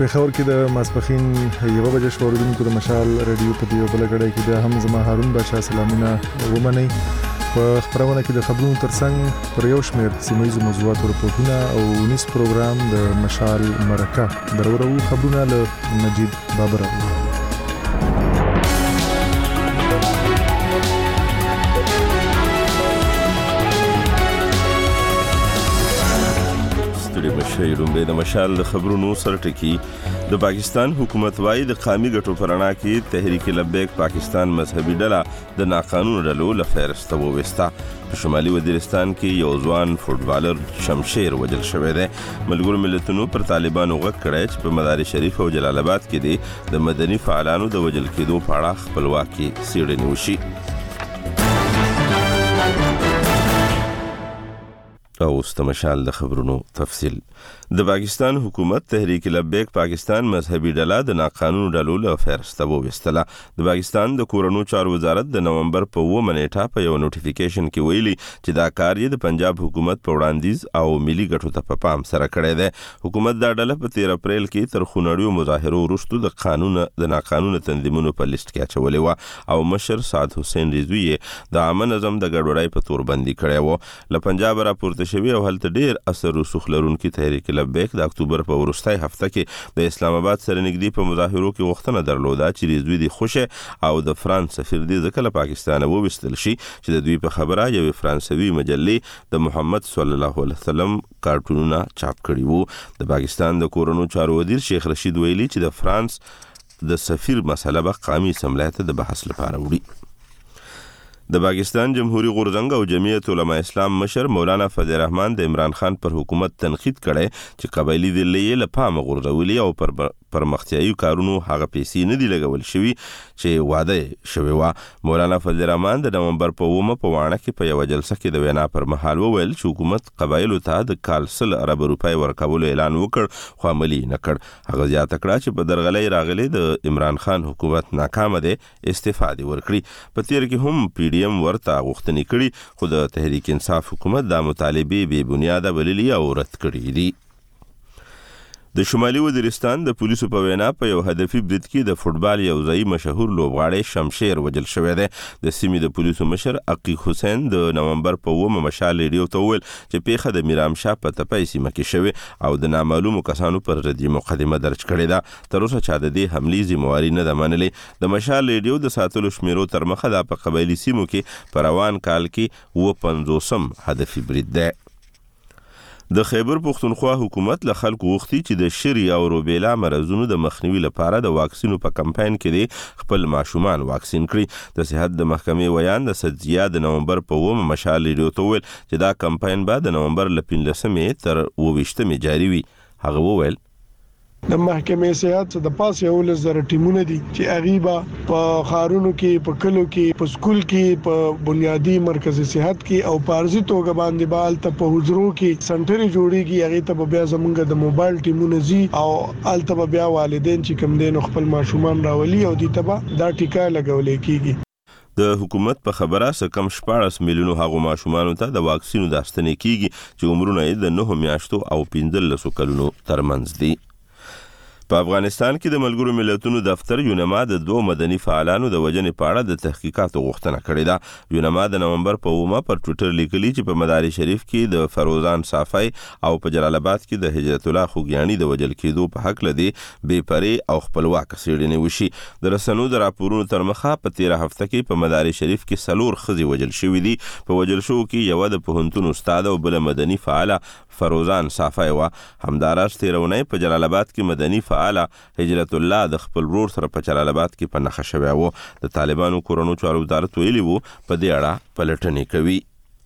پېښور کې د ماسپښین 1 بجې شوروونکو د مشال رادیو په دیو بلګړی کې بیا هم زما هارون بادشاه سلامونه ومنئ. په خبرونه کې د خبرونو ترڅنګ پر یو شمېر سیمه‌ییزو موضوعاتو رپورټونه او ونیس پروګرام د مشال مرکه درورو خبرونه له مجید بابر. د مشال د خبرونو سرټکی د پاکستان حکومت وايي د قومي ګټو پرانا کې تحریک لبیک پاکستان مذهبي ډله د ناقانونه ډلو لفهرسته ووستا. په شمالي وزیرستان کې یو ځوان فوټبالر شمشیر وجل شوی دی. ملګرو ملتونو پر طالبانو غږ کړی چې په مدار شریف او جلال آباد کې د مدني فعالانو د وجل کېدو په اړه خپلواکي څېړنې وشي. او استمشال د خبرونو تفصیل. د پاکستان حکومت تحریک لبیک پاکستان مذهبي ډله د ناقانونه ډلو له فهرسته وویستله. د پاکستان د کورونو چارو وزارت د نومبر په 9 نیټه په یو نوټیفیکیشن کې ویلي چې دا کار یې د پنجاب حکومت په وړاندیز او ملي ګټو ته په پام سره کړی دی. حکومت دا ډله په 13 اپریل کې تر خونړیو مظاهرو وروسته د ناقانونه تنظیمونو په لیست کې اچولې و او مشر سعد حسین رضوی د عامه نظم د ګډوډۍ په تور بندي کړی و. له پنجاب راپورته شوی او هلته ډیر اثر رسوخ لرونکي تحریک لبیک د اکتوبر په وروستۍ هفته کې د اسلام آباد سره نږدې په مظاهرو کې غوښتنه درلوده چې رضوی د خوشه او د فرانس سفیر دې ځکه له پاکستان وویستل شي چې د دوی په خبره یو فرانسوي مجلې د محمد صلی الله علیه وسلم کارټونونه چاپ کړي وو. د پاکستان د کورونو چارو وزیر شیخ رشید ویلي چې د فرانس د سفیر مسله به قومي اسمبلی ته د بحث لپاره وړي. د پاکستان جمهوریت غورځنګ او جمعیت علماء اسلام مشر مولانا فضل الرحمن د عمران خان پر حکومت تنقید کړي چې قبایلی دلې له پامه غورځولي او پر مختیایي کارونو هغه پیسې نه دی لګول شوی چې وعده شوی و. مولانا فضل الرحمن د نومبر په 9 په وانه کې په یو جلسه کې د وینا پر مهال وویل چې حکومت قبایلو ته د کال 100 ارب روپۍ ورکولو اعلان وکړ خو عملي نه کړ. هغه زیاته کړه چې په درغلۍ راغلي د عمران خان حکومت ناکام دی استعفا دی ورکړي. په تیر کې هم پی ډی ایم ورته غوښتنې کړي خو د تحریک انصاف حکومت دا مطالبه بې بنیاده بللي او رد کړي دي. د شمالي وزیرستان د پولیسو په وینا په یو هدفي برید کې د فوټبال یو ځای مشهور لوبغاړی شمشیر وجل شوی دی. د سیمې د پولیسو مشر عقیق حسین د نومبر په 9 مشال ریډیو ته وویل چې پیښه د میرامشاه په تپای سیمه کې شوې او د نامعلومو کسانو پر ردي مقدمه درج کړې ده. تر اوسه چا د دې حملې ذمہواري نه ده منلې. د مشال ریډیو د ساتلو شمیرو تر مخه د په قبایلی سیمو کې په روان کال کې 50 هدفي برید ده. د خیبر پښتونخوا حکومت له خلکو غوښتي چې د شری او روبیلا مرزونو د مخنیوي لپاره د واکسینو په کمپاین کې خپل ماشومان واکسین کړي. د صحت د محکمې ویان د سدزیا د نومبر په 9 مشال ریډیو ته ویل چې دا کمپاین به د نومبر له 15 تر 20 جاری وي. هغه وویل د محکمې صحت د پاس یو لزر ټیمونه دي چې اغیبا په خارونو کې په کلو کې په سکول کې په بنیادی مرکز صحت کې او پارزي توګه باندې بال ته په حضورو کې سنټري جوړيږي. هغه ته بیا زمونږ د موبایل ټیمونه زی او الته بیا والدین چې کم دین خپل ماشومان راولي او دې ته دا ټیکا لګولې کیږي. د حکومت په خبره کم 14 میلیونو هغو ماشومانو ته د واکسینو داستنې کیږي چې عمرونه یې د 9 میاشتو او 15 کلونو ترمنځ دي. په افغانستان کې د ملګرو ملتونو دفتر یونما د 2 مدني فعالانو د وژنې په اړه د تحقیقاتو غوښتنه کړې ده. یونما د نومبر په 9 پر ټویټر لیکلي چې په مدار شریف کې د فروزان صافی او په جلال آباد کې د هجرت الله خوګیانی د وژل کېدو په حق لدی بې پرې او خپلواک څېړنې وشي. د رسنیو د راپورونو تر مخه په 13 هفته کې په مدار شریف کې 4 ښځې وژل شوې دي. په وژل شو کې یو د پوهنتون استاد او بل مدني فعاله فروزان صافی و. همداراز تیرونی په جلال آباد کې مدني فعاله هجرت الله د خپل ورور سره په جلال آباد کې په نښه شوی و. د طالبانو کورونو چارو وزارت ویلي وو په دې اړه پلټنې کوي.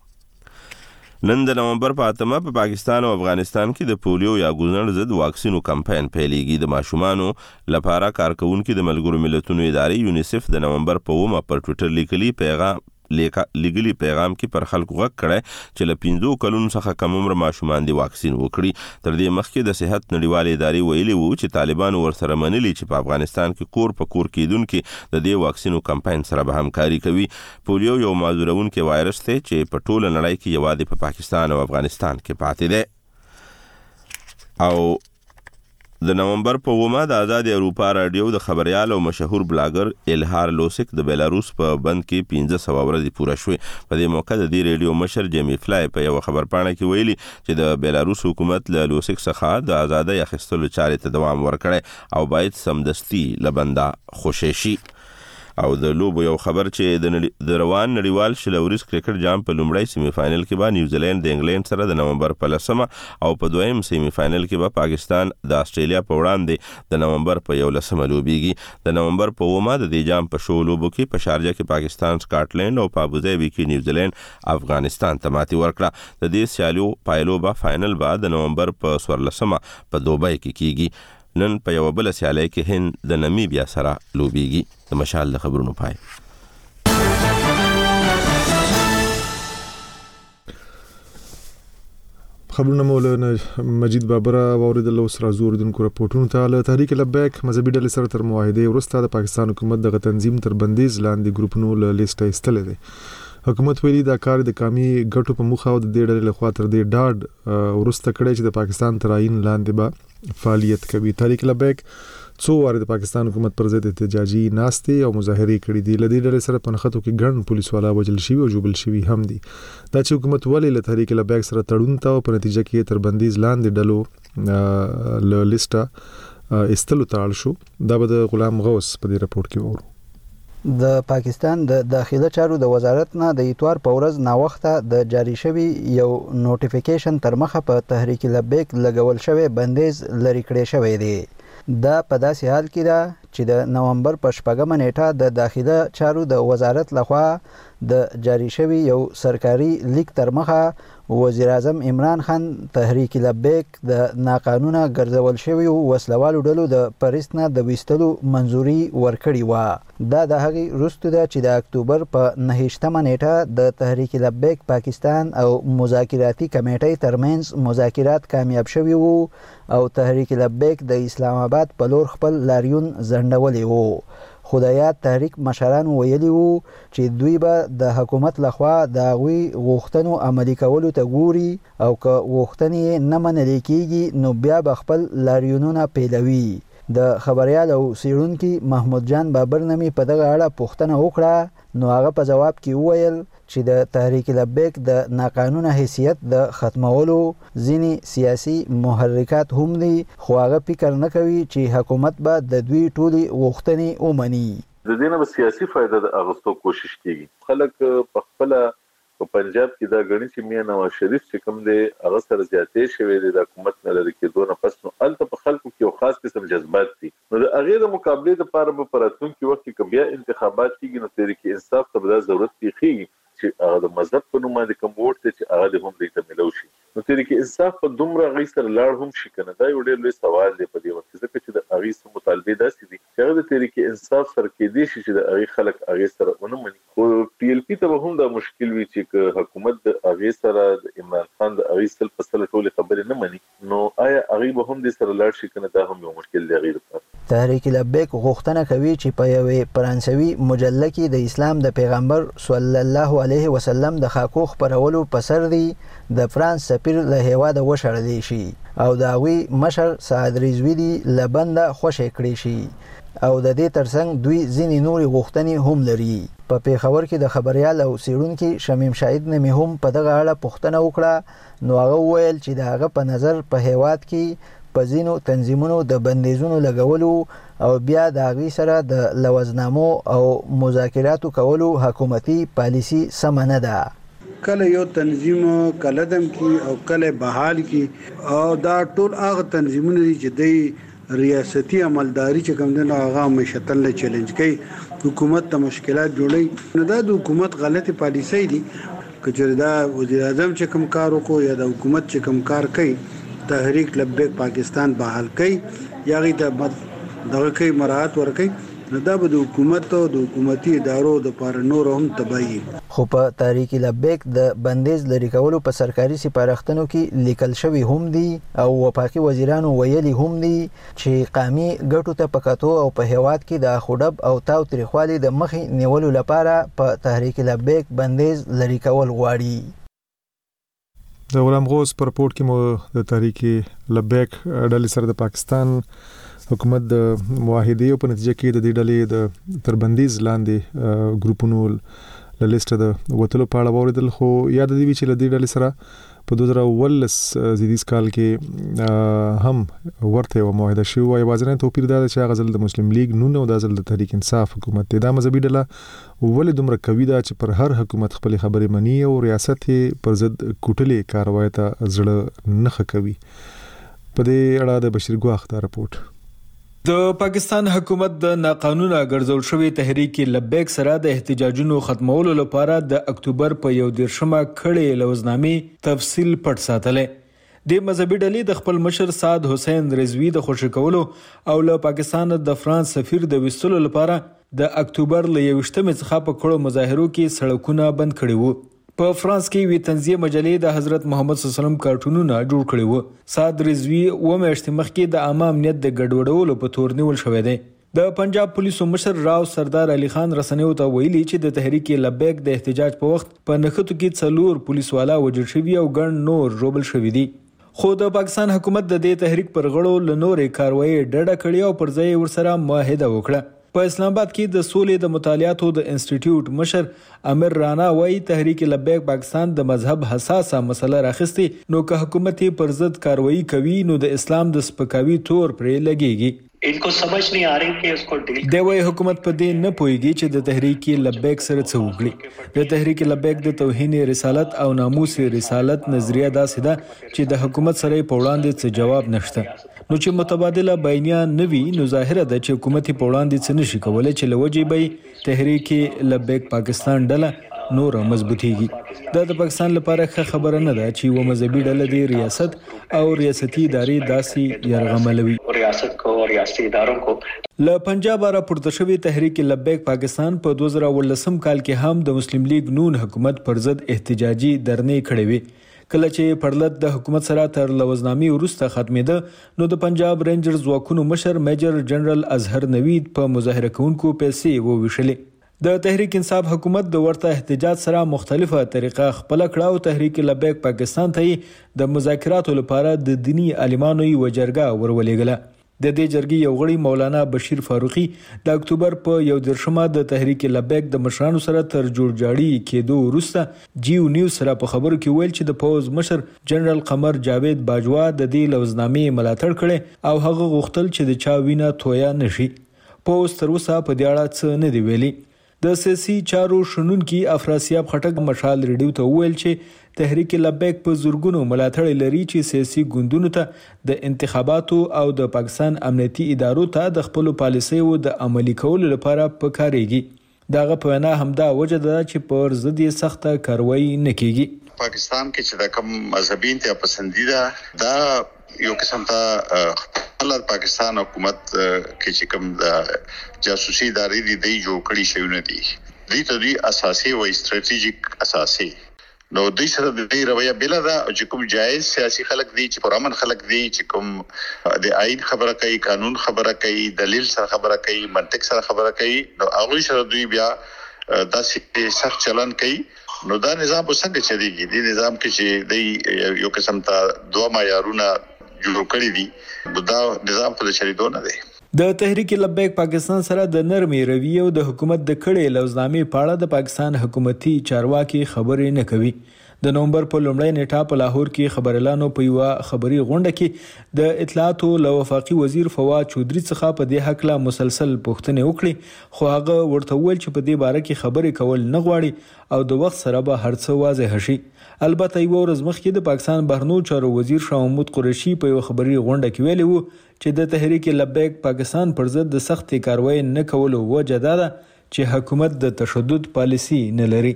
نن د نومبر په 8 په پاکستان او افغانستان کې د پولیو یا ګوزڼ ضد واکسینو کمپاین پیلېږي. د ماشومانو لپاره کارکونکو د ملګرو ملتونو ادارې یونیسف د نومبر په 9 پر ټویټر لیکلي لګلی پیغام کې پر خلکو غږ کړی چې له 15 کلونو څخه کم عمر ماشومان دی واکسین وکړي. تر دې مخکې د صحت نړیوالې ادارې ویلي وو چې طالبانو ورسره منلي چې په افغانستان کې کور په کور کېدونکي د دې واکسینو کمپاین سره به همکاري کوي. پولیو یو معذورونکی وایرس دی چې په ټوله نړۍ کې یوازې په پاکستان او افغانستان کې پاتې دی او د نومبر په 9 د آزاد اروپا رادیو د خبريال او مشهور بلاګر الهار لوسک د بیلاروس په بند کې 1500 ورځې پوره شوې. په دې موقع د دې رادیو مشر جیمی فلای په یو خبرپاڼه کې ویلي چې د بیلاروس حکومت له لوسک څخه د آزادۍ اخیستلو چارې ته دوام ورکړي او باید سمدستي لبنده خوشی شي. او د لوبو یو خبر چې د روان نړیوال شلوريز کرکټ جام په لومړی سیمی فائنل کې به نیوزیلند د انګلند سره د نومبر په 10 او په دویم سیمی فائنل کې به پاکستان د استرالیا په وړاندې د نومبر په 11 لوبيږي. د نومبر په 9 د دې جام په شو لوبو کې په شارجه کې پاکستان سکاټلند او په ابوظبي کې نیوزیلند افغانستان ته ماتې ورکړه. د دې سیالیو پایلو به فائنل به د نومبر په 14 په دوبۍ کې کیږي. نن په یو بل سیالي کې هند د نمیبیا سره لوبيږي. د مشال د خبرونو پای. خبرونه مولانا مجید بابر اوریدل اوس راځو دونکو راپورټونو ته. له تحریک لبیک مذهبي ډلې سره تر معاهده وروسته د پاکستان حکومت د تنظیم تر بندیز لاندې ګروپونو له لیسټه ایستل دي. حکومت ویلي دا کار د قومي ګټو په مخه او د دې ډلې لخوا تر دې ډاډ ورسته کړی چې د پاکستان تر عین لاندې به فعالیت کوي. تحریک لبیک څو واره د پاکستان حکومت پر ضد احتجاجي ناستې او مظاهرې کړې دي. لدې ډلې سره په نښتو کې ګڼ پولیس والا وژل شوي او ژوبل شوي هم دي. دا چې حکومت ولې له تحریک لبیک سره تړون ته او په نتیجه کې تر بندیز لاندې ډلو له لیسټه ایستلو ته اړ شو، دا به د غلام غوث په دې راپورټ کې وورو. د پاکستان د داخله چارو د وزارت نه د اتوار په ورځ ناوخته د جاری شوی یو نوټیفیکیشن تر مخه په تحریک لبیک لګول شوی بندیز لري کړی شوی دی. دا په داسې حال کې ده چې د نومبر په 14 نیټه د داخله چارو د وزارت لخوا د جاری شوی یو سرکاري لیک تر مخه وزیر اعظم عمران خان تحریک لبیک د ناقانونه ګرځول شوی وسلوالو ډلو د پاریس نه د وستلو منځوري ورکړی و. دا د هغې وروسته ده چې د اکتوبر په 9 نیټه د تحریک لبیک پاکستان او مذاکراتي کمیټې ترمنځ مذاکرات کامیاب شوي وو او تحریک لبیک د اسلام آباد په لور خپل لاریون ځنډولی وو. خو د یاد تحریک مشران ویلي وو چې دوی به د حکومت لخوا د هغوی غوښتنو عملي کولو ته ګوري او که غوښتنې نه منلې کیږي نو بیا به خپل لاریونونه پیلوي. د خبريال او سیړونکي محمود جان بابر نمی په دغه اړه پوښتنه وکړه نو هغه په جواب کې وویل چې د تحریک لبیک د ناقانونه حیثیت د ختمولو ځینې سیاسي محرکات هم دي، خو هغه فکر نه کوي چې حکومت به د دوی ټولې غوښتنې ومني. د دې نه به سیاسي فائدہ د اغوستو کوشش کیږي. خلک په خپل په پنجاب کې دا غني چې میا نواز شریف چې کوم دی هغه سره زیاتې شوی دی د حکومت نه لري کېدو نه پس نو الته په خلکو کې یو خاص قسم جذبات دي. نو د هغې د مقابلې لپاره به په راتلونکي وخت کې بیا انتخابات کېږي نو تحریک انصاف ته به دا ضرورت پېښېږي چې هغه د مذهب په نوم باندې کوم ووټ دی چې هغه هم دوی ته میلاو شي. نو تحریک انصاف په دومره هغې سره لاړ هم شي که نه، دا یو ډېر لوی سوال دی په دې وخت کې، ځکه چې د هغې څه مطالبې داسې دي چې هغه د تحریک انصاف سره کېدی شي چې د هغې خلک هغې سره ونه مني. خو پی ایل پي ته به هم دا مشکل وي چې که حکومت د هغې سره د عمران خان د هغې سل په سله ټولې خبرې نه مني نو آیا هغې به هم دې سره لاړ شي که نه، دا هم یو مشکل دی هغې لپاره. تحریک لبیک غوښتنه کوي چې په یوې فرانسوي مجله کې د اسلام د پیغمبر صلی الله علیه وسلم د خاکو خپرولو په سر دی د فرانس سفیر له هیواده وشړلی شي او د هغوی مشر سعد رضوي له بنده خوشی کړی شي او د دې ترڅنګ دوی ځینې نورې غوښتنې هم لري. په پیښور کې د خبريال او سیړونکي شمیم شاهد نمی هم په دغه اړه پوښتنه وکړه نو هغه وویل چې د هغه په نظر په هیواد کې په ځینو تنظیمونو د بندیزونو لګولو او بیا د هغوی سره د لوزنامو او مذاکراتو کولو حکومتي پالیسي سمه نه ده. کله یو تنظیم کله دم کی او کله بحال کی او دا ټول هغه تنظیمونه دي چې د ریاستي عملداري چې کوم دنه هغه مشتل له چیلنج کوي، حکومت ته مشکلات جوړي. نو دا د حکومت غلطي پالیسي دي. کچې دا وزیر اعظم چې کوم کار وکړو یا د حکومت چې کوم کار کوي تحریک لبیک پاکستان بحال کوي یا غي ته دغه کوي مراعات ورکوي نو دا به د حکومت او د حکومتي ادارو د پاره نور هم تبعي. خو په تحریک لبیک د بندیز لري کولو په سرکاري سپارښتنو کې لیکل شوی هم دي او وفاقي وزیرانو ویلي هم دي چې قومي ګټو ته پکاتو او په هیواد کې د خودب او تاو تریخوالي د مخې نیولو لپاره په تحریک لبیک بندیز لري کول غواړي. د غلام غوث پر رپورت کې مو د تحریک لبیک ډلې سره د پاکستان حکومت د معاهدې په نتیجه کې د دې ډلې د تربندیز لاندې ګروپونو له لیسټ د وټلو په اړه وریدل، خو یاد دی چې د دې ډلې سره په 2019 زیدیز کال کې هم ورته یو معاهده شوی و. یوازینی توپیر دا چې هغه ځل د مسلم لیگ نون او د ځل د تحریک انصاف حکومت دا مذهبي ډله ولې دومره قوي ده چې پر هر حکومت خپل خبرې مني او ریاست پر ضد کوټلې کاروای ته زړه نه کوي. په دې اړه د بشیر ګواخ دا رپورت. د پاکستان حکومت د ناقانونه ګرځول شوی تحریک لبیک سره د احتجاجونو ختمولو لپاره د اکتوبر په 11مه کړې لوزنامې تفصیل پټ ساتلې. د مذهبي ډلې د خپل مشر سعد حسین رضوی د خوشی کولو او له پاکستان د فرانس سفیر د وستلو لپاره د اکتوبر ل 21مه څخه په کړو مظاهرو کې سړکونه بند کړي وو. په فرانس کې وی تنزیه مجلې د حضرت محمد صلی الله علیه وسلم کارټونونه جوړ کړي وو. سعد رضوی و میاشتې مخکې د عامه امنیت د ګډوډولو په تور نیول شوی دی. د پنجاب پولیسو مشر راو سردار علي خان رسنیو ته ویلي چې د تحریک لبیک د احتجاج په وخت په نښتو کې 4 پولیس والا وژل شوي او ګڼ نور ژوبل شوي دي. خو د پاکستان حکومت د دې تحریک پر غړو له نورې کاروایی ډډه کړې او پر ځای ورسره معاهده وکړه. په اسلام آباد کې د سولې د مطالعاتو د انسټیټیوټ مشر امیر رانا وايي تحریک لبیک پاکستان د مذهب حساسه مسله راخستي، نو که حکومت پر ضد کاروایی کوي نو د اسلام د سپکاوي تور پرې لګيږي. इनको समझ नहीं आ रही कि उसको डील د وای حکومت په دې نه پويږي چې د تحریک لبیک سره څه وکړي. د تحریک لبیک د توهین رسالت او ناموس رسالت نظریه داسې ده چې د حکومت سره په وړاندې څه جواب نشته. نو چې متبادله بیانیه نوي نو ظاهره ده چې حکومت په وړاندې څه نشي کولای چې لوجې به تحریک لبیک پاکستان ډله نور مضبوطیږي. دا د پاکستان لپاره ښه خبره نه ده چې و مذهبي ډله د ریاست او ریاستي ادارې داسې يرغملوي. ریاست کو اور ریاستی اداروں کو له پنجاب راپورته شوی تحریک لبیک پاکستان په 2019 کال کې هم د مسلم لیگ نون حکومت پر ضد احتجاجي درنې کړې وي. کله چې پرلط د حکومت سره تر لوزنامې وروسته ختمېده نو د پنجاب رینجرز ځواکونو مشر میجر جنرال اظهر نوید په مظاهره کوونکو پیسې وویشلې. د تحریک انصاف حکومت د ورته احتجاج سره مختلفه طریقه خپل کړه او تحریک لبیک پاکستان ته د مذاکراتو لپاره د دینی عالمانو یو جرګه ورولېګله. د دې جرګې یو غړي مولانا بشیر فاروقي د اکتوبر په 11مه د تحریک لبیک د مشرانو سره تر جوړجاړي کېدو وروسته جیو نیوز سره په خبرو کې ویل چې د پوز مشر جنرال قمر جاوید باجوا د دې لوزنامې ملاتړ کړي او هغه غوښتل چې د چا وینه تویا نشي. پوز تر اوسه په دې اړه څه نه دی ویلي. د سیاسي چارو شنونکي افراسیاب خټک مشال ریډیو ته ویل چې تحریک لبیک په زورګونو ملاتړ لري چې سیاسي ګوندونو ته د انتخاباتو او د پاکستان امنیتي ادارو ته د خپل پالیسیو د عملي کولو لپاره پکاريږي. داغه په وینا همدا وجه ده چې پر ضد یې سخته کاروایی نه کیږي. پاکستان کې چې د کوم مذهبي انتها پسندیده دا یو قسم ته خپل پاکستان حکومت کې چې کوم د جاسوسي ادارې دی جوړ کړی شوی نه دي. دې ته دی اساسي او استراتیژیک اساسي نو د سره د رویه بل دا چې کوم جایز سیاسي خلک دي چې پرامن خلک دي چې کوم د آئین خبره کوي، قانون خبره کوي، دلیل سره خبره کوي، منطق سره خبره کوي، نو هغه سره دوی بیا داسې سخت چلن کوي. نو دا نظام څنګه چلیږي؟ د نظام کې چې د یو قسم ته دوه معیارونه جوړ کړی دي دا نظام په چلیدو نه دی. د تحریک لبیک پاکستان سره د نرمي رویه او د حکومت د کړې لوزنامې په اړه د پاکستان حکومتي چارواکي خبرې نه کوي. د نومبر په لومړۍ نیټه په لاهور کې خبريالانو په یو خبري غونډه کې د اطلاعات او وفاقي وزیر فواد چودري څخه په دې حق لا مسلسل پوښتنې وکړي، خو هغه ورته ویل چې په دې باره کې خبرې کول نه غواړي او د وخت سره به هر څه واضح شي. البته یو ورځ مخکې د پاکستان بهرنیو چارو وزیر شاه محمود قریشي په یو خبري غونډه کې ویلي وو چې د تحریک لبیک پاکستان پر ضد د سختې کاروایی نه کولو وجه دا ده چې حکومت د تشدد پالیسی نه لري.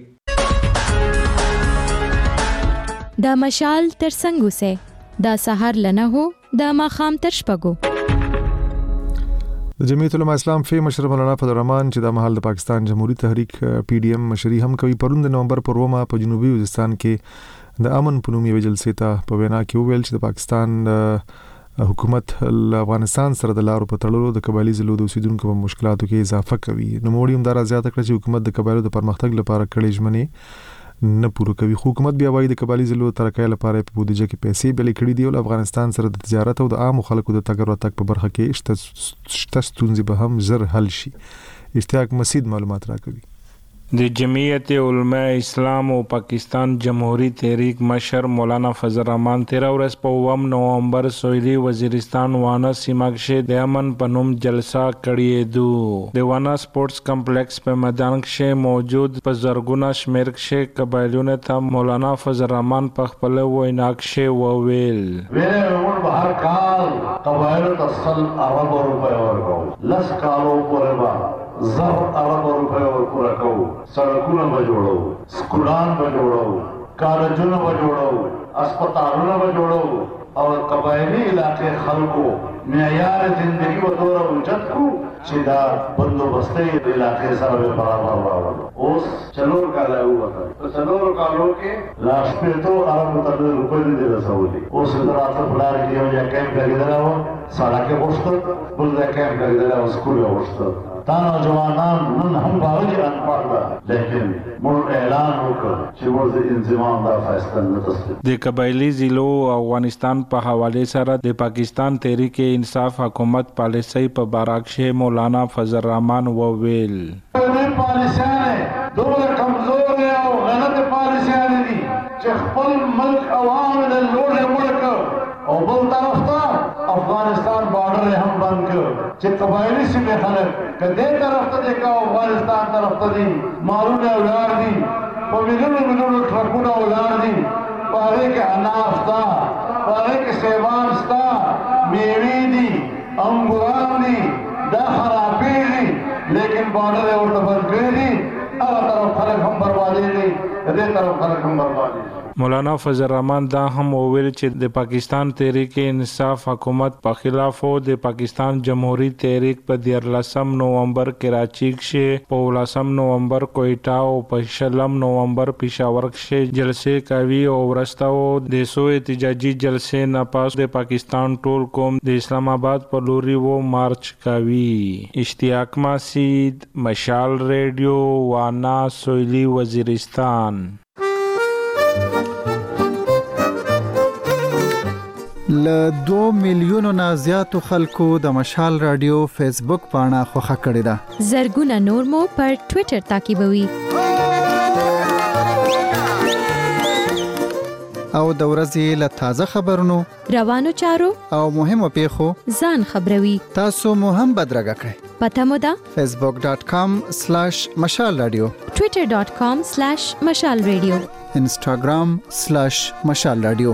دا مشال تر څنګه سه دا سحر لنه هو دا ماخام تر شپګو. د جمعیت العلماء اسلام فی مشر مولانا فضل الرحمن چې د مهال د پاکستان جمهوریت تحریک پی ډی ایم مشري هم کوي پرون د نومبر پر ومه په جنوبي وزیرستان کې د امن په نوم یو جلسې ته په وینا کې ویل چې د پاکستان حکومت افغانستان سره د لارو په تړلو د قبایلی ضلعو د اوسیدونکو په مشکلاتو کې اضافه کوي. نو موړي هم دا زیاته کړ چې حکومت د قبایلو د پرمختګ لپاره کړي ژمنې نه پوره کوي. حکومت بیا وایي د قبایلی ضلعو ترقۍ لپاره په بودیجه کې پیسې بلې کړې دي او افغانستان سره د تجارت او د عامو خلکو د تګ راتګ په برخه کې شته ستونزې به هم زر حل شي. اشتیاق مسید معلومات راکوي. د جمعیت علماء اسلام او پاکستان جمهوری تحریک مشر مولانا فضل الرحمن 13 ورځ په 9 نومبر سویلي وزیرستان وانا سیمه کې د امن پنوم جلسه کړې دو. د وانا سپورتس کمپلیکس په میدان کې موجود په زرګونه شمیر کې قبایلونه ته مولانا فضل الرحمن په خپل وینا کې وویل ویل بهر کال قبایل تصل عرب روپے ورکو لس کالو پورې زر ارب روپے ورکو رکو سڑکونه بجوړو سکولان بجوړو کالجونه بجوړو اسپیټالونه بجوړو او قبایلی علاقې خلکو معیار زندگی و دور اوچت کو چې دا بندوبستي د علاقې سره برابر راوړل. اوس چلور کال وته په چلور کالو کې لاس په ارب روپے دې رسولي. اوس دراته بلار کې یو یا کیمپ لګیدل و سړک وښته بل دا کیمپ لګیدل او سکول وښته. تا نوجوانان نن هم باغی انپړ ده لیکن موږ اعلان وکړ چې موږ د انضمام دا فیصله نه تسلیم. د قبایلی ضلعو افغانستان په حواله سره د پاکستان تحریک انصاف حکومت پالیسي په باره کې مولانا فضل الرحمن وویل پالیسیانه دومره کمزور او غلط پالیسیانه دي چې خپل ملک عوام له لوړ ملک او بل طرف ته افغانستان بارډر هم بند کړ چې قبایلی سیمه خلک کدی طرف ته دیکھا افغانستان طرف ته دي مالونه ولار دي په مليونو ټرکونه ولار دي پاره کې اناج تا پاره کې سیوان ستا میوي دي انګوران دي دا خرابې دي لیکن بارډر ورته بند کړی دي هغه طرف خلک هم بربادي دي دې طرف خلک هم بربادي. مولانا فضل الرحمن دا هم وویل چې د پاکستان تحریک انصاف حکومت په خلاف او د پاکستان جمهوری تحریک په 13 نومبر کراچي کې په 19 نومبر کوئټه او په 16 نومبر پېښور کې جلسې کوي او ورستاو د سو احتجاجي جلسې نه پاس د پاکستان ټول قوم د اسلام آباد په لوري وو مارچ کوي. اشتیاق مسید مشال ریډیو وانا سویلی وزیرستان. له 2 میلیونو نه زیاتو خلکو د مشال رادیو فیسبوک پاڼه خوښه کړې ده. زرګونه نور مو پر ټوئیټر تعقیبوي. او د ورځې له تازه خبرونو روانو چارو او مهمو پیښو ځان خبروي. تاسو مو هم بدرګه کړئ. پته مو ده facebook.com/مشال رادیو twitter.com/مشال رادیو instagram/مشال رادیو.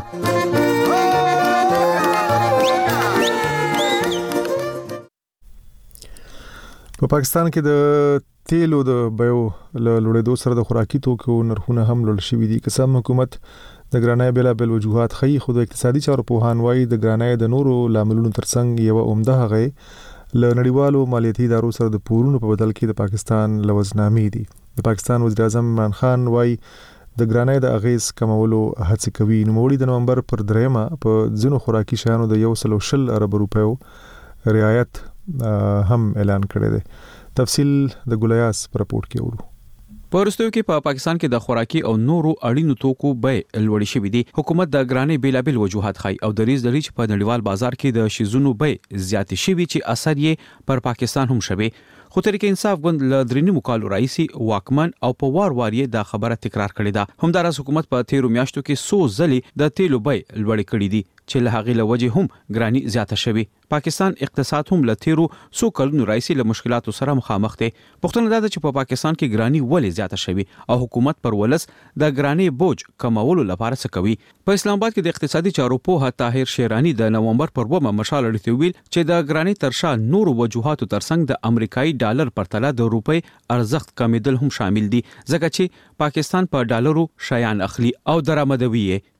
په پاکستان کې د تیلو د بیو له لوړېدو سره د خوراکي توکو نرخونه هم لوړ شوي دي. قسم حکومت د ګرانۍ بېلابېل وجوهات ښیي خو د اقتصادي چارو پوهان وایي د ګرانۍ د نورو لاملونو ترڅنګ یوه عمده هغه له نړیوالو مالیاتي ادارو سره د پورونو په بدل کې د پاکستان لوزنامې دي. د پاکستان وزیر اعظم عمران خان وایي د ګرانۍ د اغیز کمولو هڅه کوي. نوموړي د نومبر پر 3 په ځینو خوراکي شیانو د 120 ارب روپیو رعایت هم اعلان کړی دی. تفصیل د ګولیاس پر راپورټ کې ورو. په وروستیو کې په پاکستان کې د خوراکي او نورو اړینو توکو بیې لوړې شوې دي. حکومت د ګرانۍ بیلابل وجوهات ښیي او د ریز لري چې په نړیوال بازار کې د شیزونو بیې زیاتې شوي چې اثر یې پر پاکستان هم شوی. خو تحریک انصاف ګوند له درنیمو کالو راځي واکمن او په وار یې دا خبره تکرار کړې ده. همداراز حکومت په 13 میاشتو کې 100 ځلې د تیلو بیې لوړې کړې دي چې له هغې له وجې هم ګرانی زیاته شوي. پاکستان اقتصاد هم له 13 کلونو راځي له مشکلاتو سره مخامخ دی. پوښتنه دا ده چې په پاکستان کې ګرانی ولې زیاته شوي او حکومت پر ولس د ګرانی بوج کمولو لپاره څه کوي. په اسلام آباد کې د اقتصادي چارو پوهه طاهر شیرانی د نومبر پر 2 مشال اړیته ویل چې د ګرانی ترشا نورو وجوهاتو ترڅنګ د امریکایي ډالر پر تله د روپی ارزښت کمیدل هم شامل دي ځکه چې پاکستان په ډالرو شیان اخلي او درآمدوي.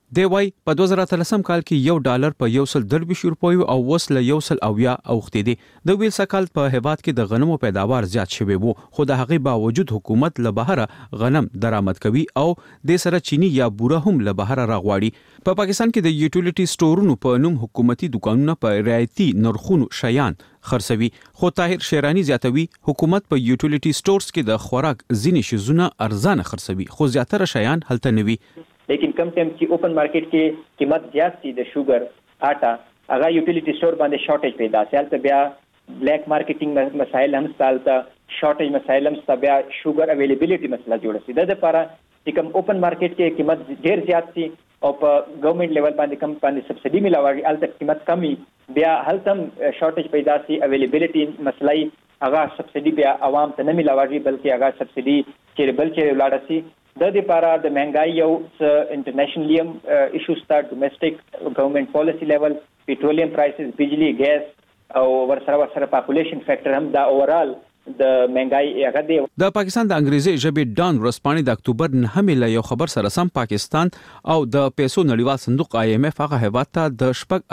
دی وای په 2013 کال کې $1 په 123 روپیو او وس له 100 اوختې دي. د ویل سکال په هیواد کې د غنمو پیداوار زیات شوی وو، خو د هغې باوجود حکومت له بهره غنم درآمد کوي او د سره چینی یا بوره هم له بهره راغواړي. په پاکستان کې د یوټیلیټي سټورونو په نوم حکومتي دکانونه په رعایتي نرخونو شیان خرڅوي، خو طاهر شیرانی زیاتوي حکومت په یوټیلیټي سټورز کې د خوراک ځینې شیزونه ارزانه خرڅوي، خو زیاتره شیان هلته نه وي. لیکن کم ټایم چې اوپن مارکیټ کې قیمت زیات سي د شوګر آټا هغه یوټیلیټي سٹور باندې شارټیج پیدا سي، هلته بیا بلیک مارکیټینګ مسایل هم ستالته شارټیج مسایل هم ستا بیا شوګر اویلیبিলিټي مسله جوړه سي. د لپاره چې کوم اوپن مارکیټ کې قیمت ډیر زیات سي او په ګورنمنت لیول باندې کم باندې سبسډي ملاوي الته قیمت کمی بیا هلته شارټیج پیدا سي، اویلیبিলিټي مسلې هغه سبسډي بیا عوام ته نه ملاوي بلکې هغه سبسډي چې بل چې ولاړ سي. د لپاره د مهنګای یو انټرنیشنلی ایشوز تا ډومېسټک ګورنمنت پالیسی لیول پیټرولیم پرایسز بجلی ګیس او ورسره پاپولیشن فیکٹر هم دا اوورال د مهنګای هغه دی. د پاکستان د انګریزي ژبې ډان ورځپاڼې د اکتوبر 9 له یو خبر سره سم پاکستان او د پیسو نړیوال صندوق IMF هغه هیواد ته د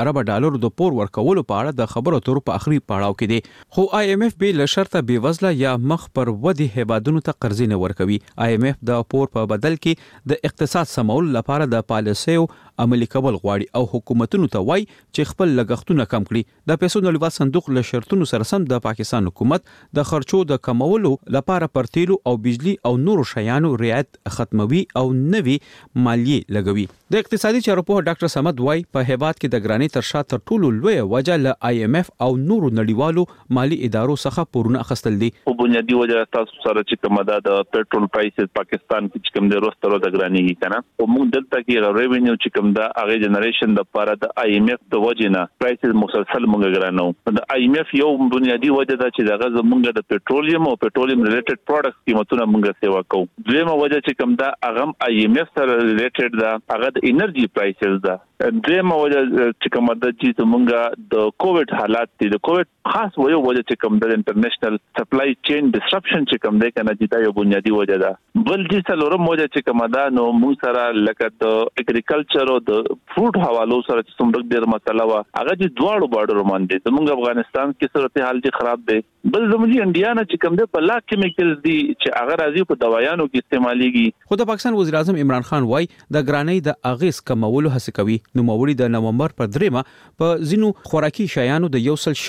$4 د پور ورکولو په اړه د خبرو اترو په اخري پړاو کې دی، خو IMF به له شرطه بې وزله یا مخ پر ودی هیوادونو ته قرضې نه ورکوي. IMF د پور په بدل کې د اقتصاد سمول لپاره د پالیسیو عملي کول غواړي او حکومتونو ته وایي چې خپل لګښتونه کم کړي. د پیسو نړیوال صندوق له شرطونو سره سم د پاکستان حکومت د خرچو د کمولو لپاره پر تیلو او بجلی او نورو شیانو رعایت ختموي او نوي مالیې لګوي. د اقتصادي چارو په ډاکټر صمد وای په هیواد کې د ګرانی تر شا تر ټولو لوی وجه له IMF او نورو نړیوالو مالی ادارو څخه پورونه اخیستل دي. په بنیادی وجه تاسو سره چې کومه د پېټرول پرایسز پاکستان کې کوم د روسترو د ګرانی کنه او موږ دلته کې ریوینیو چې کوم د هغه جنریشن د لپاره د IMF د وجنه پرایسز مسلسل موږ ګرانو. د IMF یو بنیادی وجه دا چې دغه زمونږ د پېټرولیم او پېټرولیم ریلیټډ پروډکټس قیمتونه موږ سیوا کوو. دویمه وجه چې کوم دا هغه IMF سره ریلیټډ دا هغه د انرژي پرایسز دا. دویمه وجه چې کوم د چې موږ د کووډ حالات دي د کووډ خاص وجه چې کوم د انټرنیشنل سپلای چین ډسرپشن چې کوم دی کنه چې دا یو بنیادی وجه ده. بل چې څلورم وجه چې کوم دا نو موږ سره لکه د اګریکلچر او د فروټ حوالو سره چې څومره ډیر مسله وا هغه چې دواړو بارډر باندې زموږ افغانستان کې صورتحال چې خراب دی. بل زموږ انډیا نه چې کوم دی په لا کیمیکلز دي چې هغه راځي په دوايانو کې استعماليږي. خو د پاکستان وزیر اعظم عمران خان وای د ګرانی د اغیز کمولو هڅه کوي. نو موري د نومبر پر 3 په زینو خوراکي شیانو د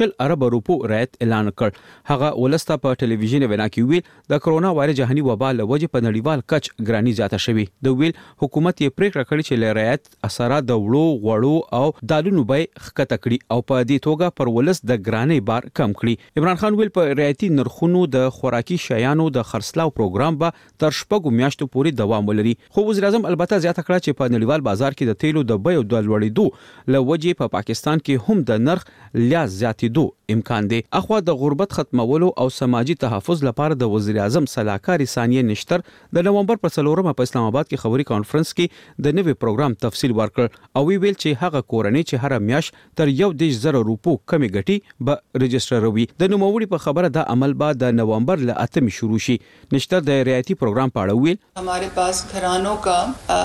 $100 رعایت اعلان کړ. هغه ولسته په ټلویزیون وینا کې ویل د کرونا وایرس جهاني وبا له وجې په نړیوال کچ ګرانی زیاته شوې. د ویل حکومت یې پریکړه کړې چې له رعایت اثرات د وړو غوړو او دالونو به ښکته کړي او په دې توګه پر ولس د ګرانی بار کم کړي. عمران خان ویل په رعایتي نرخونو د خوراکي شیانو د خرڅلاو پروګرام به تر 6 میاشتو پورې دوام ولري. خو وزیر اعظم البته زیاته کړه چې په نړیوال بازار کې د تیلو د بیو د لوړېدو له وجې په پاکستان کې هم د نرخ لیا زیاتېدو امکان دی. اخوا د غربت ختمولو او سماجی تحفظ لپاره د وزیر اعظم صلاحکار ثانیه نشتر د نومبر پر 4 په اسلام آباد کې خبري کانفرنس کې د نوې پروګرام تفصیل ورکړ او ویل چې هغه کورنۍ چې هر میاش تر $10,000 کمی ګټي به رجسټروي. د نوموړي په خبره د عمل بعد د نومبر ل 8 شروع شي. نشتر د رعایتي پروګرام په اړه ویل हमारे पास घरानों का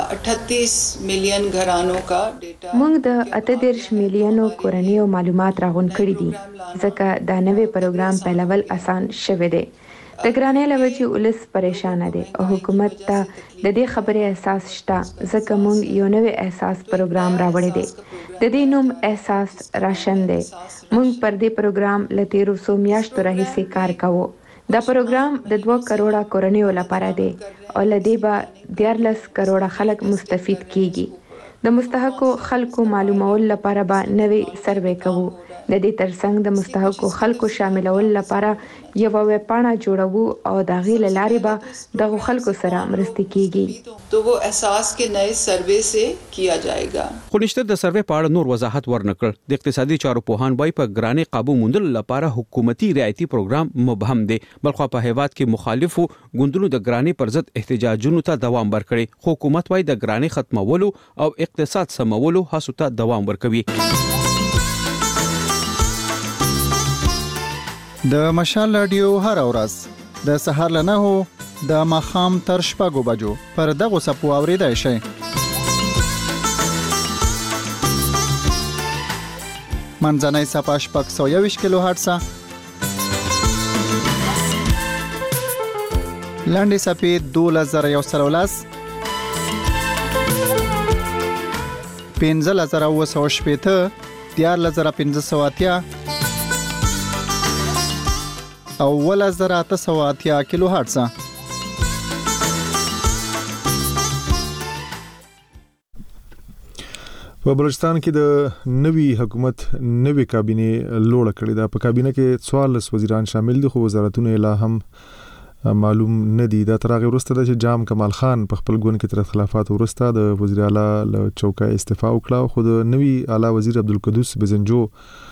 38 मिलियन घरानों का डेटा موږ د 38 میلیونو کورنیو معلومات راغون کړي دي ځکه دا نوې پروګرام په لول آسان شوه دی. د ګرانۍ لوجې ولس پریشان دي او حکومت ته د دې خبرې احساس شته ځکه موږ یو نوې احساس پروګرام راوړی دی. د دې نوم احساس راشن دی. موږ پر دې پروګرام له 1300 میاشتو راهیسې کار کوو. دا پروګرام د 2 کروڑه کورنیو لپاره دی او لدې به 14 کروڑه خلک مستفید کیږي. د مستحقو خلکو معلومول لپاره به نوې سروې کوو. د دې ترڅنګ د مستحقو خلکو شاملول لپاره یو ویبپاڼه جوړوو او د غیل لارې به د خلکو سره مرسته کیږي. تو وہ احساس کې نئے سروې سے کیا جائے گا. خو نشته د سروې په اړه نور وضاحت ورنکړ. د اقتصادي چارو پوهان وایي په ګرانۍ قابو موندلو لپاره حکومتي رعایتي پروګرام مبهم دی. بلخو په هیواد کې مخالفو ګوندونو د ګرانۍ پر ضد احتجاجونو ته دوام ورکړي. خو حکومت وایي د ګرانۍ ختمولو او اقتصاد سمولو هڅو ته دوام ورکوي. د مشال رادیو هر ورځ د سهار له 9 د ماخام تر 6 بجو پر دغه سپو اوریدای شي. منځنۍ صفه 621 کیلو هرتز، لاندې صفه 12110، 15980، 14580 او 1880 کیلو هرتز. په بلوچستان کې د نوي حکومت نوې کابینه لوړه کړې ده. په کابینه کې 14 وزیران شامل دي، خو وزارتونه لا هم معلوم نه دي. دا تر هغه وروسته چې جام کمال خان په خپل ګوند کې تر اختلافات وروسته د وزیر اعلی له چوکۍ استعفا وکړه، خو د نوي اعلی وزیر عبدالقدوس بزنجو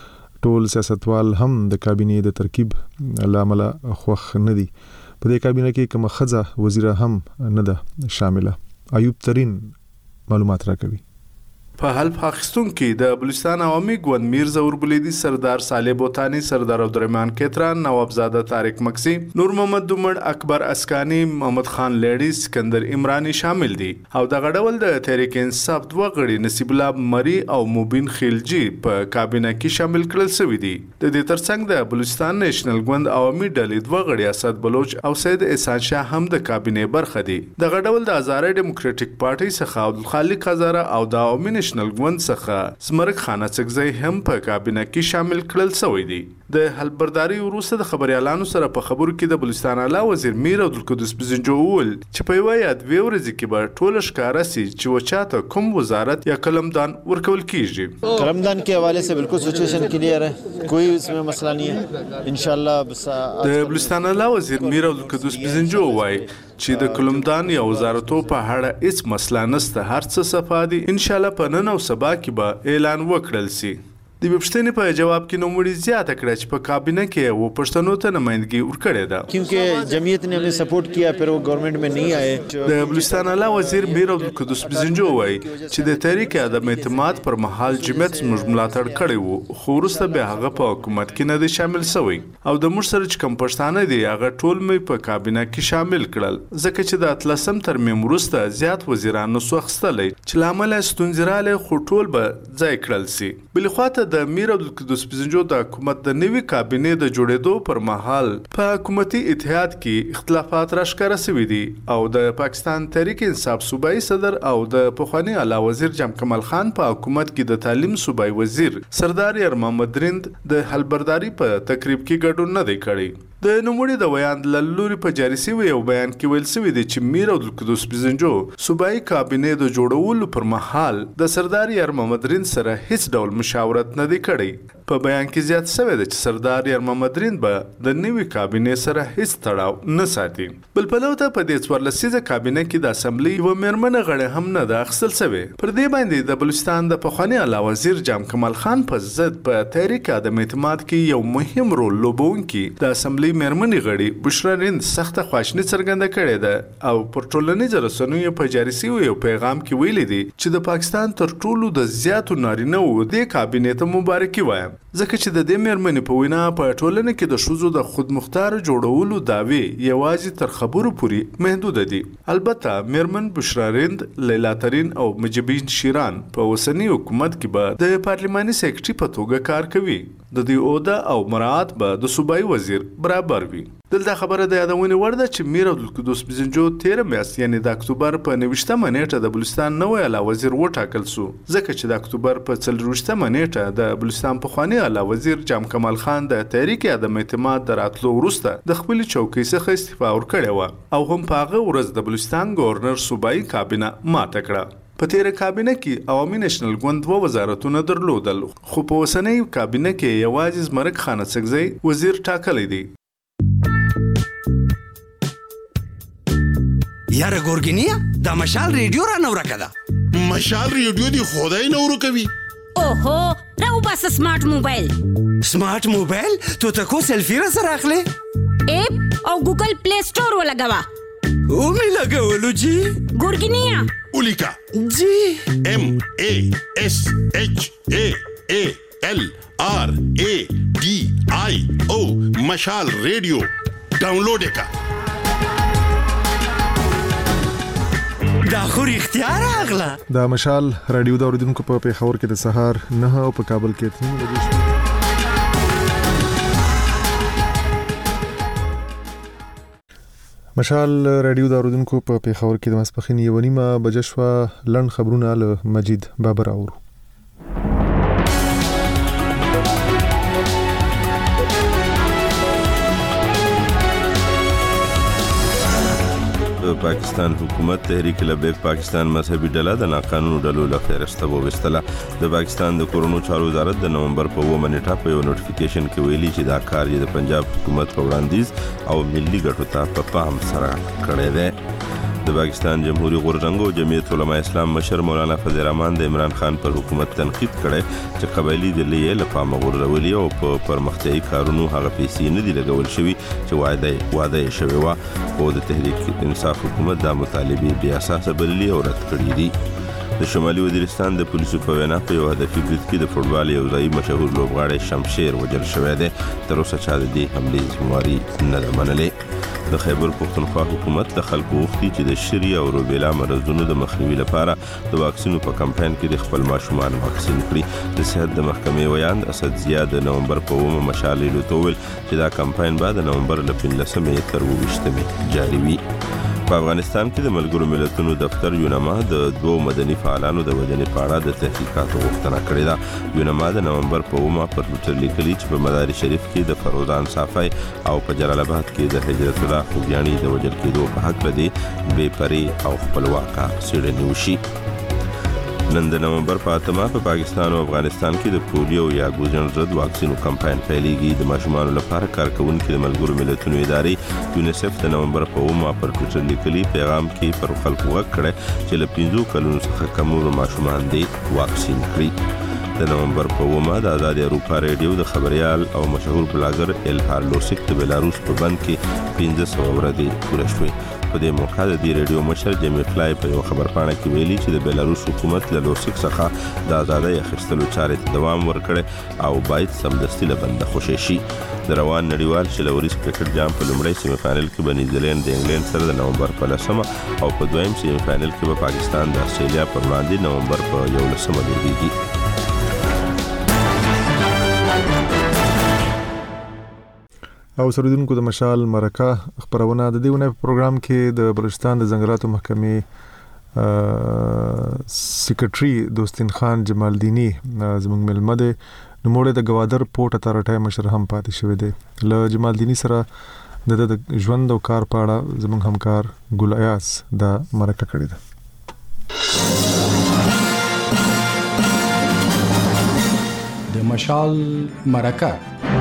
ټول سیاستوال هم د کابینه د ترکیب لامل خوښ نه دي. په دې کابینه کې کومه ښځه وزیره هم نه ده شامله. ایوب ترین معلومات راکوي. په حلف اخیستونکو د بلوچستان عوامي ګوند میرزا اوربلیدي، سردار صالح بوتانی، سردار عبدالرحمن کیتران، نوابزاده طارق مکسی، نور محمد دومړ، اکبر اسکانی، محمد خان لیډی، سکندر عمرانی شامل دي. او دغه ډول د تحریک انصاف دوه غړي نصیب الله مری او مبین خیلجی په کابینه کې شامل کړل شوی دي. د دې ترڅنګ د بلوچستان نېشنل ګوند عوامي ډلې دوه غړي اسد بلوچ او سید احسان شاه هم د کابینه برخه دي. دغه ډول د هزاره ډیموکراټیک پارټي څخه عبدالخالق هزاره او د عوامي نېشنل ګوند څخه زمرک خان اڅکزی هم په کابینه کې شامل کړل شوی دي. د حلبرداري وروسته د خبريالانو سره په خبرو کې د بلوچستان اعلی وزیر میر عبدالقدوس بزنجو وویل چې په یوه یا دوه ورځې کې به ټول ښکاره سي چې وچاته کوم وزارت یا قلمدان ورکول کیږي. قلمدان के हवाले से बिल्कुल सिचुएशन क्लियर है, कोई इसमें मसला नहीं है इंशाल्लाह. د بلوچستان اعلی وزیر میر عبدالقدوس بزنجو وایي چې د قلمدان یا وزارتو په اړه هیڅ مسله نشته، هر څه صفا دي. ان شاء الله په نن او سبا کې به اعلان وکړل سي. د پښتنې په جواب کې نوموړي زیاته کړه چې په کابینه کې و پښتنو ته نمائندګي ورکړې ده क्योंकि जमीयत ने हमें सपोर्ट किया फिर वो गवर्नमेंट में नहीं आए. د بلوچستان اعلی وزیر میر عبدالقدوس بزنجو وایي چې د تحریک عدم اعتماد پر مهال جمعیت زموږ ملاتړ کړی وو، خو وروسته بیا هغه په حکومت کې نه دی شامل شوی او د موږ سره چې کوم پښتانه دي هغه ټول مې په کابینه کې شامل کړل، ځکه چې د 13 ترمیم وروسته زیات وزیران نو سوخستلې چې لامل ستونزې رااله، خو ټول به ځای کړل سي. بل خواته د میر عبدالقدوس بزنجو د حکومت د نوي کابینې د جوړېدو پر مهال په حکومتي اتحاد کې اختلافات راښکاره شوي دي او د پاکستان تحریک انصاف صوبایي صدر او د پخوانی اعلی وزیر جام کمال خان په حکومت کې د تعلیم صوبایي وزیر سردار یار محمد رند د حلبرداري په تقریب کې ګډون نه دی کړی. د نوموړي د بیان لوري په جاري شوی یو بیان کې ویل شوی دی چې میر عبدالقدوس بزنجو صوبایي کابینې د جوړولو پر مهال د سردار یار محمد رند سره هیڅ ډول مشاورت نه دی کړی. په بیان کې زیات شوی دی چې سردار یار محمد رند به د نوي کابینې سره هیڅ تړاو نه ساتي. بل پلو ته په دې 14 کابینه کې د اسمبلی و میرمنه غړي هم نه د اخصل شوی. پر دې باندې د بلوچستان د پخوانی اعلی وزیر جام کمال خان په ضد په تحریک عدم اعتماد کې یو مهم رول لوبونکي د اسمبلی میرمنې غړي بشرا رند سخته خواشنی څرګنده کړې ده او پر ټولنیزو رسنیو په جاري شوی یو پیغام کې ویلي دي چې د پاکستان تر ټولو د زیاتو نارینه وو د کابینې ته مبارکي وایم، ځکه چې د دې میرمنې په وینا په ټولنه کې د ښځو د خودمختار جوړولو دعوی یوازې تر خبرو پورې محدود دي. البته میرمن بشرا رند، لیلا ترین او مجبین شیران په اوسنی حکومت کې به د پارلماني سیکرټري په توګه کار کوي. د دې عہده او مراعات به د صوبایي وزیر برابر وي. دلته خبره د یادونې وړ ده چې میر عبدالقدوس بزنجو 13 میاشت یعنی د اکتوبر په 29مه نیټه د بلوچستان نوی اعلی وزیر وټاکل شو، ځکه چې د اکتوبر په 24مه نیټه د بلوچستان پخوانی اعلی وزیر جام کمال خان د تحریک عدم اعتماد دراتلو وروسته د خپل چوکۍ څخه استعفا ورکړې و او هم په هغه ورځ د بلوچستان گورنر صوبایي کابینه ماته کړه. په تیره کابینه کې عوامي نېشنل ګوند 2 وزارتونه درلودل، خو په اوسنۍ کابینه کې یوازې زمرک خان اڅکزی وزیر ټاکلی دی. یاره ګورګینیا دا مشال ریډیو را نو راکده. مشال ریډیو دی خدای نو ورکوي. اوهو راو بس سمارټ موبایل. سمارټ موبایل تو ته کو سیلفی را سره اخلي؟ اپ او ګوګل پلی سٹور ولګوا. او می لګولو جی ګورګینیا اولیکا جی MASHALRADIO مشال ریډیو ډاونلوډ کا. دا خو رښتیا راغله. دا مشال رادیو د اوریدونکو په پیښور کې د سهار 9 او په کابل کې 3 بجې شوه. مشال رادیو د اوریدونکو په پیښور کې د ماسپخین 1:30 بجې شوه. لړن خبرونه له مجید بابر اورو. پاکستان حکومت تحریک لبیک پاکستان مذهبي ډله د ناقانونو ډلو له فهرسته وویستله. د پاکستان د کورونو چارو وزارت د نومبر په 9 نیټه په یو نوټیفیکیشن کې ویلي چې دا کار یې د پنجاب حکومت په وړاندیز او ملي ګټو ته په پام سره کړی دی. د پاکستان جمهوریت غورځنګ او جمعیت علماء اسلام مشر مولانا فضل الرحمن د عمران خان پر حکومت تنقید کړي چې قبایلی ډلې له پامه غورځولې او په پرمختیایي کارونو هغه پیسې نه دي لګول شوی چې وعده شوی و. او د تحریک انصاف حکومت دا مطالبه بیا اساس بللي او رد کړې دي. د شمالي وزیرستان د پولیسو په وینا په یو هدفي برید کې د فوټبال یو ځای مشهور لوبغاړی شمشیر وژل شوی دی. تر اوسه چا د دې حملې ذمہواري نه ده منلې. د خیبر پختونخوا حکومت د خلکو وختي چې د شری او روبیلا مرزونو د مخنیوي لپاره د واکسینو په کمپاین کې د خپل ماشومان واکسین کړي. د صحت د محکمې ویاند اسد زیاد د نومبر په 9 مشال لوتول چې دا کمپاین بعد د نومبر ل 15 تر 20 جاری وي. په افغانستان کې د ملګرو ملتونو دفتر یونما د 2 مدني فعالانو د وژنې په اړه د تحقیقاتو غوښتنه کړې ده. یونما د نومبر په 9 پر ټویټر لیکلي چې په مداري شریف کې د فروزان صافی او په جلال آباد کې د حجرت الله خوږیاڼي د وژل کېدو په حق لدی بې پرې او خپلواکه څېړنې وشي. نن د نومبر په 8 په پاکستان او افغانستان کې د پولیو یا ګوزن ضد واکسینو کمپاین پیلېږي. د ماشومانو لپاره کارکونکو د ملګرو ملتونو ادارې یونیسف د نومبر په 9 پر ټویټر لیکلي پیغام کې پر خلکو غږ کړی چې له 15 کلونو څخه کم عمر ماشومان دې واکسین کړي. د نومبر په 9 د آزاد اروپا ریډیو د خبريال او مشهور بلاګر الهار لوسیک د بلاروس په بند کې 1500 ورځې پوره شوې. په دې موقع د دې ریډیو مشر جیمی فلای په یو خبرپاڼه کې ویلي چې د بلاروس حکومت له لوسیک څخه د آزادۍ اخیستلو چارې ته دوام ورکړي او باید سمدستي له بنده خوشي شي. د روان نړیوال شلوريز کرکټ جام په لومړی سیمه فائنل کې به نیوزیلند د انګلند سره د نومبر په 10 او په دویم سیمه فائنل کې به پاکستان د استرالیا پر وړاندې نومبر په 11 لوبېږي. او سردونکو د مشال مرکه خبرونه د دیونه په پروګرام کې د بلوچستان د ځنګلاتو محکمې سیکریټري دوستین خان جمالدینی زموږ ملمه ده. نوموړی د گوادر پورت اتارټي مشر هم پاتې شوی دی. له جمالدینی سره د ژوند او کار په اړه زموږ همکار ګل ایاس د مرکه کړې ده. د مشال مرکه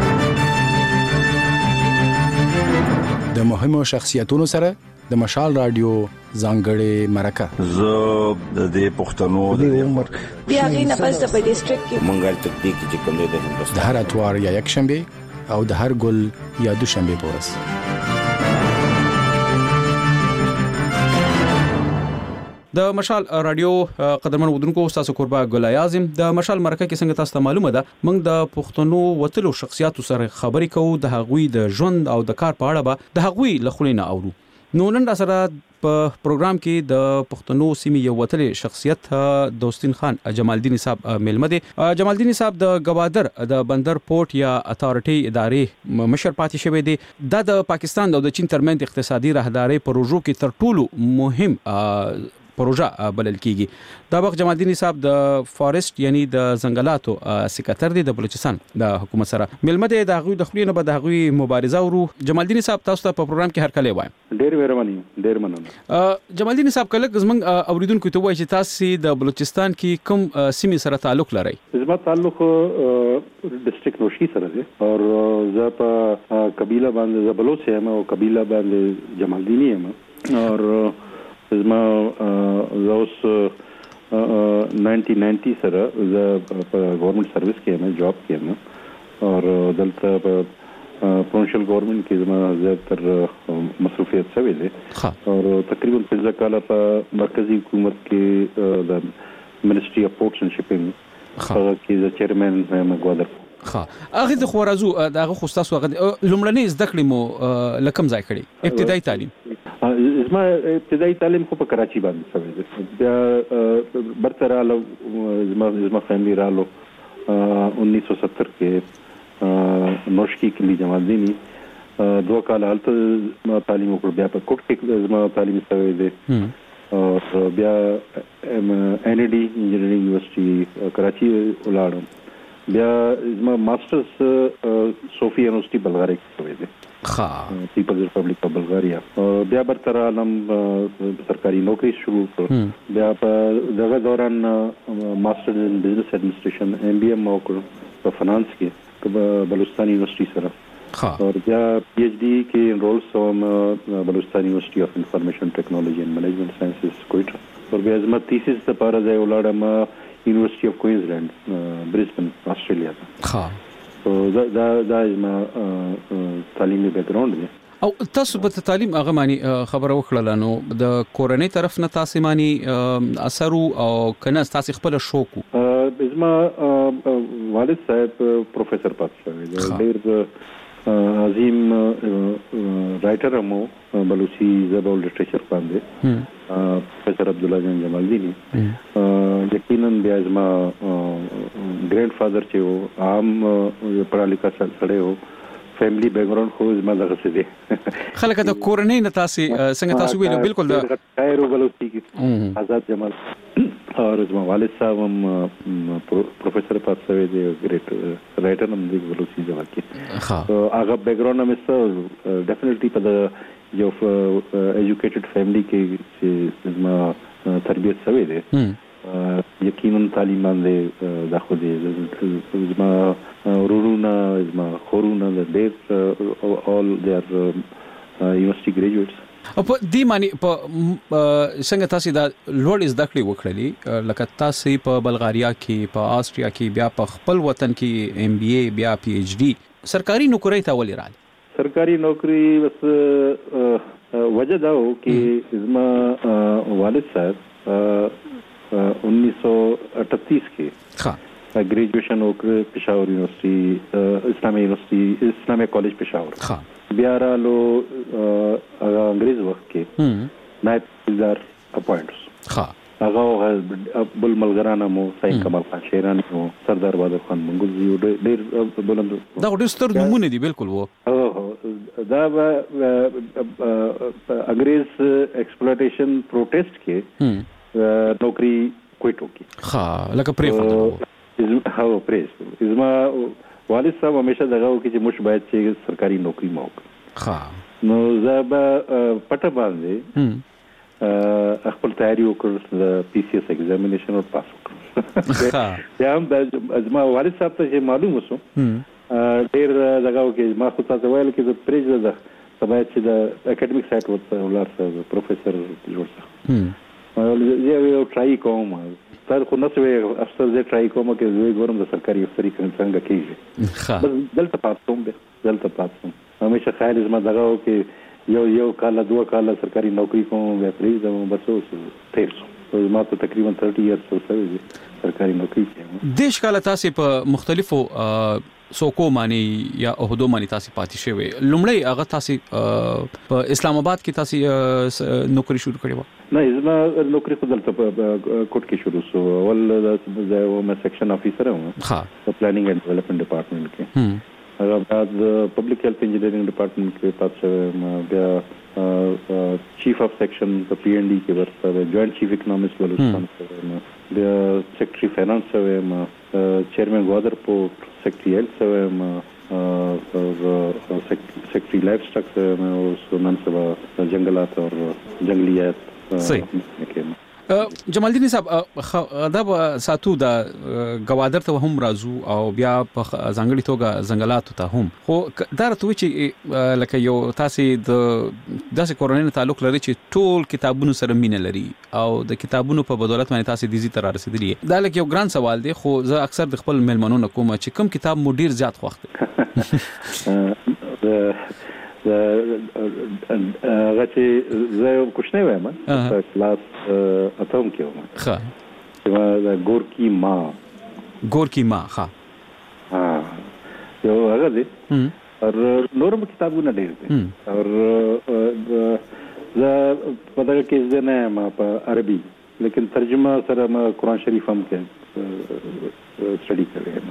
د مهمو شخصیتونو سره د مشال رادیو ځانګړې مرکه. زه د دې پښتنو د عمر بیا غینه پس د ډیسټریکټ کې منګل تکتیک چې کوم دی د هندوستان د هر اتوار یا یک شنبه او د هر ګل یا دوشنبه پورس. د مشال رادیو قدرمن ودونکو تاسو قربا ګل اعظم د مشال مرکه کې څنګه تاسو ته معلومه ده موږ د پښتنو وتلو شخصیتو سره خبرې کوو د هغوی د ژوند او د کار په اړه به د هغوی لخلینه اورو. نو نن سره په پروګرام کې د پښتنو سیمې یو وتلې شخصیت دوستین خان جمالدینی صاحب ملمه دي. جمالدینی صاحب د گوادر د بندر پورت یا اتارټي ادارې مشر پاتې شوی دی. د پاکستان او د چین ترمنځ اقتصادي راهداري پروژو کې تر ټولو مهم پروژه بلل کیږي. دا وخت جمالدینی صاحب د فارست یعنی د ځنګلاتو سکرټر دی د بلوچستان د حکومت سره ملمه دی. د غوی د خلینو به د غوی مبارزه ورو. جمالدینی صاحب تاسو ته په پروګرام کې هر کله وایم. ډیر مننه. جمالدینی صاحب کله زمنګ اوریدونکو ته وایي چې تاسو د بلوچستان کې کوم سیمې سره تعلق لرئ؟ زما تعلق ډیسټریکټ نوشي سره دی او زه په قبيله باندې زبلوچ یم او قبيله باندې جمالدینی یم او زما اوس 1990 سره زه په ګورنمنت سرویس کې یم جاب کې یم او دلته په پرونشل ګورنمنت کې زما زیاتره مصروفیت شوی دی او تقریبا 15 کال په مرکزی حکومت کې د منسټري اف پورټس اینڈ شپینګ کې د چیرمن یم ګوادر. ها هغه د خوارزو دغه خوستاسو هغه لومړنۍ زده کړې مو لکم ځای کړی ابتدایي تعلیم زما ابتدایي تعلیم خو په کراچي باندې شوی دی بیا برتر رالو زما فیملی رالو 1970 کې نوشکی کلی جمالدینی 2 کال هلته تعلیم وکړ بیا په کوټ کې زما تعلیم شوی دی او بیا ان ای ډي انجینرینګ یونیورسيټي کراچي ولاړم بیا زما ماسترز صوفیا یونیورسيټي بلغاریا کې شوی دی ها پیپلز ریپبلیک اف بلغاریا بیا برتر عالم سرکاري نوکری شروع کړ بیا په دغه دوران ماسترز ان بزنس ایڈمنسټریشن ام بی ام وکړ په فینانس کې بلوچستان یونیورسيټي سره اور بیا پی ایچ D کې انرول شوم بلوچستان یونیورسيټي اف انفارمیشن ټیکنالوژي اینڈ منیجمنٹ ساينسز کوئټه اور بیا زما تھیسس لپاره ځای ولاړم یونیورسيټي اف کوینزلند برزبن استرالیا ها دا زما تعلیمي بیک ګراوند دی او تاسو په تعلیم هغه معنی خبره وکړه نو د کورنۍ طرف نه تاسو معنی اثر او کنه تاسو خپل شوق زما والد صاحب پروفیسور پاتشاه ډیر عظیم رائټر مو بلوچي زبان او لټریچر باندې پروفیسور عبد الله جان جمالدینی یقینا بیا زما ګرینډ فادر چې عام پڑھا لکھا سره و فیملی بیک ګراوند خو زما دغه څه دی خلک د کورنۍ نه تاسو څنګه تاسو ویلو بالکل د شاعر بلوچي کې آزاد جمال اور زما والد صاحب هم پروفیسور پاتشاه دی ګریټ رائټر هم دی بلوچي ځای کې هغه بیک ګراوند هم څه ډیفینیټلی په د یو ایجوکیټډ فیملی کې چې زما تربیت شوی دی یقینا تعلیم باندې د خو دې زما ورونه زما خورونه د ډېر all their university graduates او په دې معنی په څنګه تاسو دا لوړ زده کړې وکړلې لکه تاسو په بلغاریا کې په آسټریا کې بیا په خپل وطن کې ایم بی ای بیا پی ایچ ډي سرکاري نوکری ته ولې راځي سرکاري نوکری بس وجہ دا و کہ زما والد صاحب 1938 کے گریجویشن وکړ پېښور یونیورسيټي اسلامي یونیورسيټي اسلامي کالج پېښور بیا رالو انګريز وخت کې نائب تحصیلدار اپوینټس هغه بل ملګرانه مو سید کمال خان شیرانی او سردار بادر خان منګوزي ډېر بلند دا ډېر ستر نمونه دي بالکل وو دا انګريز ایکسپلوټیشن پروټیسټ کې نوکری کوټو کې ها لکه پریفر هاو پریس زما والد صاحب همیشه دغه وکړي چې موږ باید چې سرکاري نوکری مو ها نو زاب پټه باندې خپل تیاری وکړ د پی سی اس ایگزامینیشن او پاس وکړ یا هم زما والد صاحب ته معلوم وسو ډیر دغه وکړي ما خو تاسو ویل کې د پریز د سبا چې د اکیډمیک سایت ولر پروفیسور جوړ یو ټرای کوم تر خو نو څه افسر زه ټرای کوم چې زه ګورم د سرکاري افسری څنګه کیږي بس دلته پاتوم همیشه خیال زما دغه کې یو کال 2 کال سرکاري نوکری کوم بیا پریږدم بس اوس تیر شو ما ته تقریبا 30 ایئرز وسوي سرکاري نوکری کوم دیش کال تاسو په مختلفو سوکو معنی یا عہدو معنی تاسو پاتې شوی لومړی هغه تاسو په اسلام آباد کې تاسو نوکری شروع کړې و نه زما نوکری په دلته کوټ کې شروع شو ول زه ما سیکشن افیسر وم ها په پلانینګ اینڈ ډیولپمنٹ ډپارټمنټ کې هغه بعد پبلک هیلث انجینرینګ ډپارټمنټ کې پاتې شوم بیا چیف اف سیکشن په پی این ډي کې ورته جوائنٹ چیف اکونومست بلوچستان بیا سیکرټری فینانس وم چیئرمین گوادر پورٹ سیکرٹری هیلث وم سیکرٹری لائف سٹاک وم او نن سبا جنگلات او جنگلیات صحیح جمالدین صاحب دا ساتو دا گوادر ته هم رازو او بیا په ځانګړي توګه ځنګلات ته هم خو دا راته چې لکه یو تاسو د داسې کورنۍ تعلق لري چې ټول کتابونو سره مینه لري او د کتابونو په بدولت باندې تاسو د دې تر رسیدلی دا لکه یو ګران سوال دی خو زه اکثر د خپل ملمنو نه کوم چې کوم کتاب مو ډیر زیات خوښ دی هغه چې زه کوښنه وایم په کلاس اتم کې وم ښه دا ګورکی ما ښه یو هغه دی او نورم کتابونه ډېر دي او زه په دغه کې نه ما په عربي لیکن ترجمه سره ما قرآن شریف هم کې سټډي کړی یم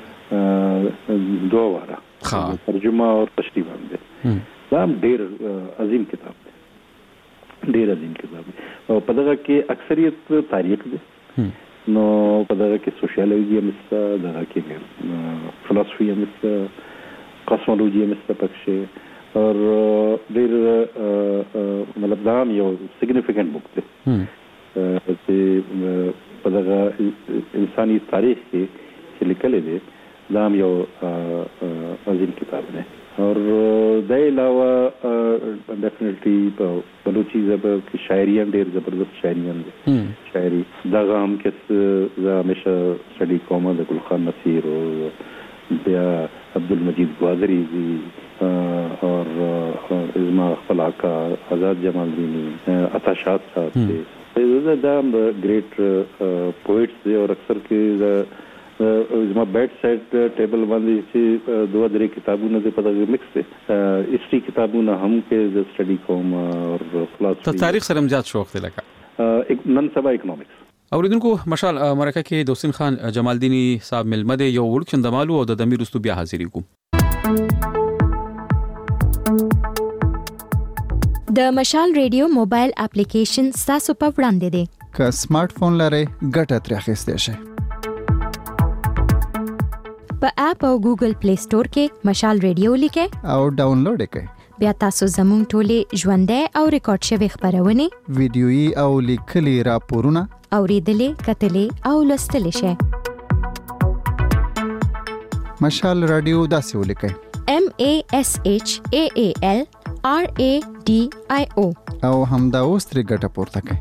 دوه واره ترجمه او تشریح هم دی دا ډېر عظیم کتاب دی ډېر عظیم کتاب دی او په دغه کې اکثریت تاریخ دی نو په دغه کې سوشیالوجي هم شته دغه کې فلسفي هم شته کاسمولوژي هم شته پکې او ډېر مطلب دا یو سیګنیفیکانت بوک دی چې په دغه انساني تاریخ کې چې لیکل دي دا یو عظیم کتاب دی او د علاوه ډیفینیټلی په بلوچي ژبه کې شاعري هم ډېر زبردست شاعري هم دي شاعري دغه هم کې زه همیشه سټډي کوم د ګل خان نصیر او بیا عبدالمجید ګوادری دي او ازما خپل آقا آزاد جمال دینی عطا شاد صاحب دي دا ګریټ پوئټس دي او اکثر کې زما بیډ سایډ ټیبل باندې چې دوه درې کتابونه د پدغه مکس دي هیستوري کتابونه هم کې د سټډي کوم او فلسفي ته تاریخ سره زیات شوق دی لکه نن سبا اکونومکس اوریدونکو مشال مرکه کې دوستین خان جمالدینی صاحب ملمده یو وړ چندمالو او د دمیر رستو بیا حاضرې کو د مشال ریډیو موبایل اپلیکیشن تاسو په وړاندې دی که سمارټ فون لرئ ګټه ترې اخیستی شئ په اپ او ګوګل پلی سٹور کې مشال ریډیو لیکئ او ډاونلوډ کړئ بیا تاسو زموږ ټولې ژوندۍ او ریکارډ شوی خبرونه ویډیويي او لیکلي راپورونه اوریدلې کتلې او لوستلې شئ مشال رادیو داسې ولیکئ MASHAALRADIO او همدا اوس ترې ګټه پورته کړئ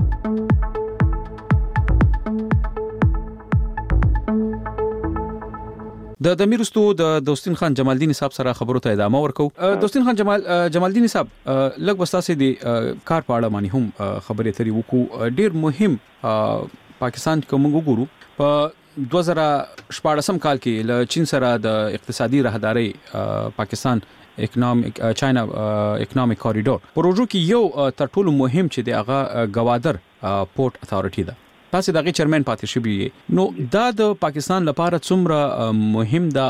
د دمیرستو د دوستین خان جمالدینی صاحب سره خبرو ته ادامه ورکو دوستین خان جمالدینی صاحب لږ وستاسې د کار په اړه باندې هم خبرې اترې وکړو ډیر مهم پاکستان کوم وګورو په 2014 کال کې له چین سره د اقتصادي راهداري پاکستان چاینا اکونومیک کوریډور پروژو کې یو تر ټولو مهم چې د هغه گوادر پورت اتھارټي ده تاسو دغه چیرمن پاتې شوی نو دا د پاکستان لپاره څومره مهم ده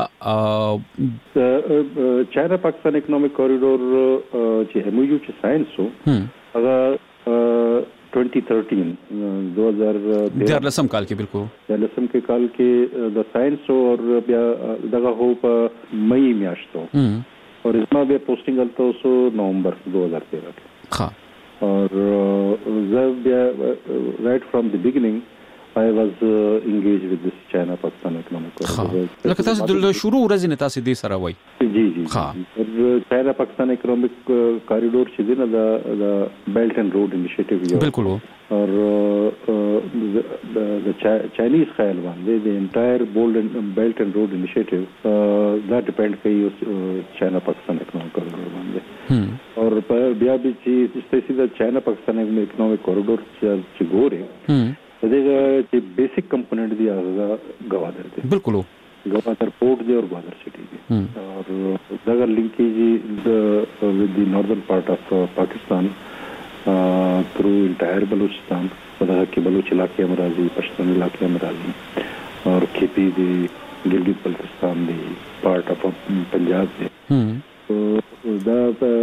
چاینا پاکستان اکونومیک کوریډور چې هميو چې ساينس وو هغه 2013 کال کې بالکل 2013 کې کال کې د ساينس او بیا دغه هو په مئی میاشتو اور اسما بیا پوسټینګ الته سو نومبر 2013 کې ها or right from the beginning I was engaged with this China Pakistan economic corridor. لکه تاسو د شروع ورځې نه تاسو دې سره وای جی ها China Pakistan economic corridor چې دی نه د Belt and Road Initiative یو بالکل اور the Chinese خیال باندې the entire Belt and Road Initiative that depend کوي China Pakistan economic corridor باندې اور بیا به چې د چاینا پاکستان اکونومیک کوریډور چې ګوري دغه چې بیسیک کمپوننت دی هغه گوادر دی بالکل گوادر پورٹ دی او گوادر سٹی دی اور دغه لینکیج with the northern part of Pakistan through entire بلوچستان دغه کې بلوچ علاقې هم راځي پښتون علاقې هم راځي اور کھیپی دی ګلګت بلتستان دی پارٹ اف پنجاب دی دا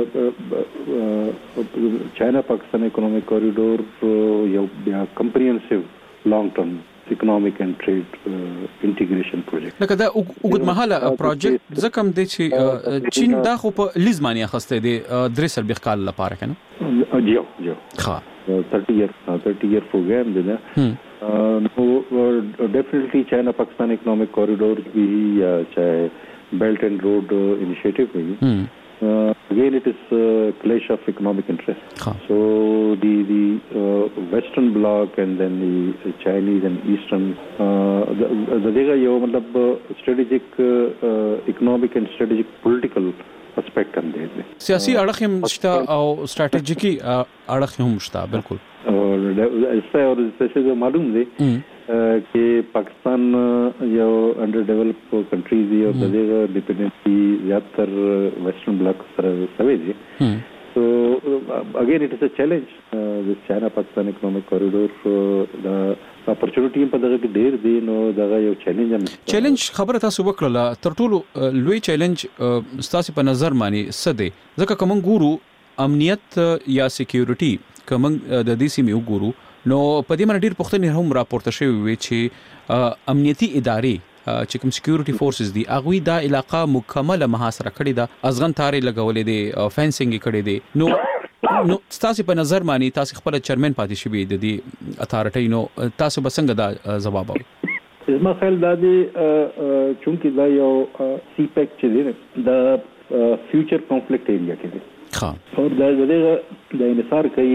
چاینا پاکستان اکونومیک کوریډور یو بیا کمپریهنسیو لانګ ټرم economic and trade integration project لکه دا وګد مهاله پروجیکټ زکم د چې چین دا خو په لیزمانیا خسته دي درې سربېخ کال لپاره کنه جو ها 30 year program دی نه نو definitely China Pakistan economic corridor بھی چاہے Belt and Road Initiative بھی again it is a clash of economic interest. So the Western Bloc and then the Chinese and Eastern the yo matlab strategic economic and strategic political aspect هم دی سیاسي اړخ هم شته او ستراتیژیکي اړخ هم شته بالکل اور څه معلوم دی کې پاکستان یو انډر ډیولپ کنټری دی او د دې ډیپندنسي زیاتر ویسټرن بلاک سره سوي دي. So again it is a challenge with China Pakistan economic corridor. The opportunity په دغه کې ډېر دی نو دغه یو چیلنج خبره تاسو وکړه. تر ټولو لوی چیلنج تاسو په نظر باندې څه دی؟ ځکه کوم ګورو امنیت یا سکیورټي کوم د دې سیمې وګورو نو په دې باندې ډېر پوښتنې هم راپورته شوې وي چې امنیتي ادارې چې کوم سکیورټي فورسز دي هغه دا علاقہ مکمل محاصره کړې ده، ازغن تارې لګولې دي، فینسینګ کړې دي. نو تاسو په نظر باندې تاسو خپل چیرمن پاتې شوی د دې اتھارټي نو تاسو بسنګ دا جواب وایي؟ زما خیال دا دی چونکی دا یو سی پیک چې دی د فیوچر کانفلکټ ایریا کې دی اور دا انحصار کوي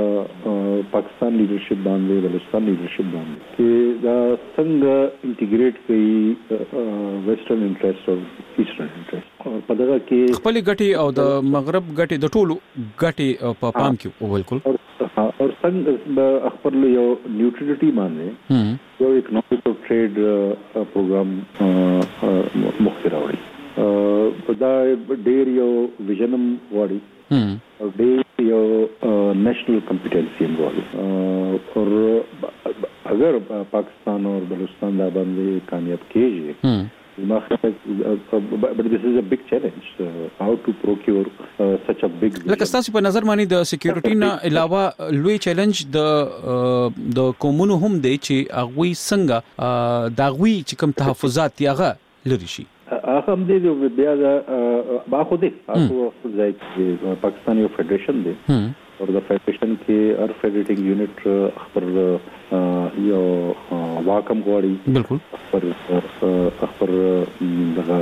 پاکستان لیډرشپ باندې، بلوچستان لیډرشپ باندې چې دا څنګه انټیګریټ کوي ویسټرن انټرست او ایسټرن انټرست او په دغه کې خپل ګټي او د مغرب ګټي د ټولو ګټي په پام کې او بالکل اور څنګه خپل یو نیوټرالټي باندې یو اکونومیک او ټریډ پروګرام مخکې راوړي. دا ډېر یو ویژنم غواړي او ډېر یو نیشنل کمپیټنسي غواړي اور اگر پاکستان اور بلوچستان دا باندې کامیاب کیږي but this is a big challenge how to procure such a big لکه تاسو په نظر باندې د سکیورټي نه علاوه لوی چیلنج د کومونو هم دی چې هغه څنګه دا غوي چې کوم تحفظات یغه لري شي هغه هم دې بیا دا باخو دي هغه ځای چې پاکستان یو فدریشن دی اور د فدریشن کې هر فدریټینګ یونټ خبر یو واکم غواړي بالکل خبر دغه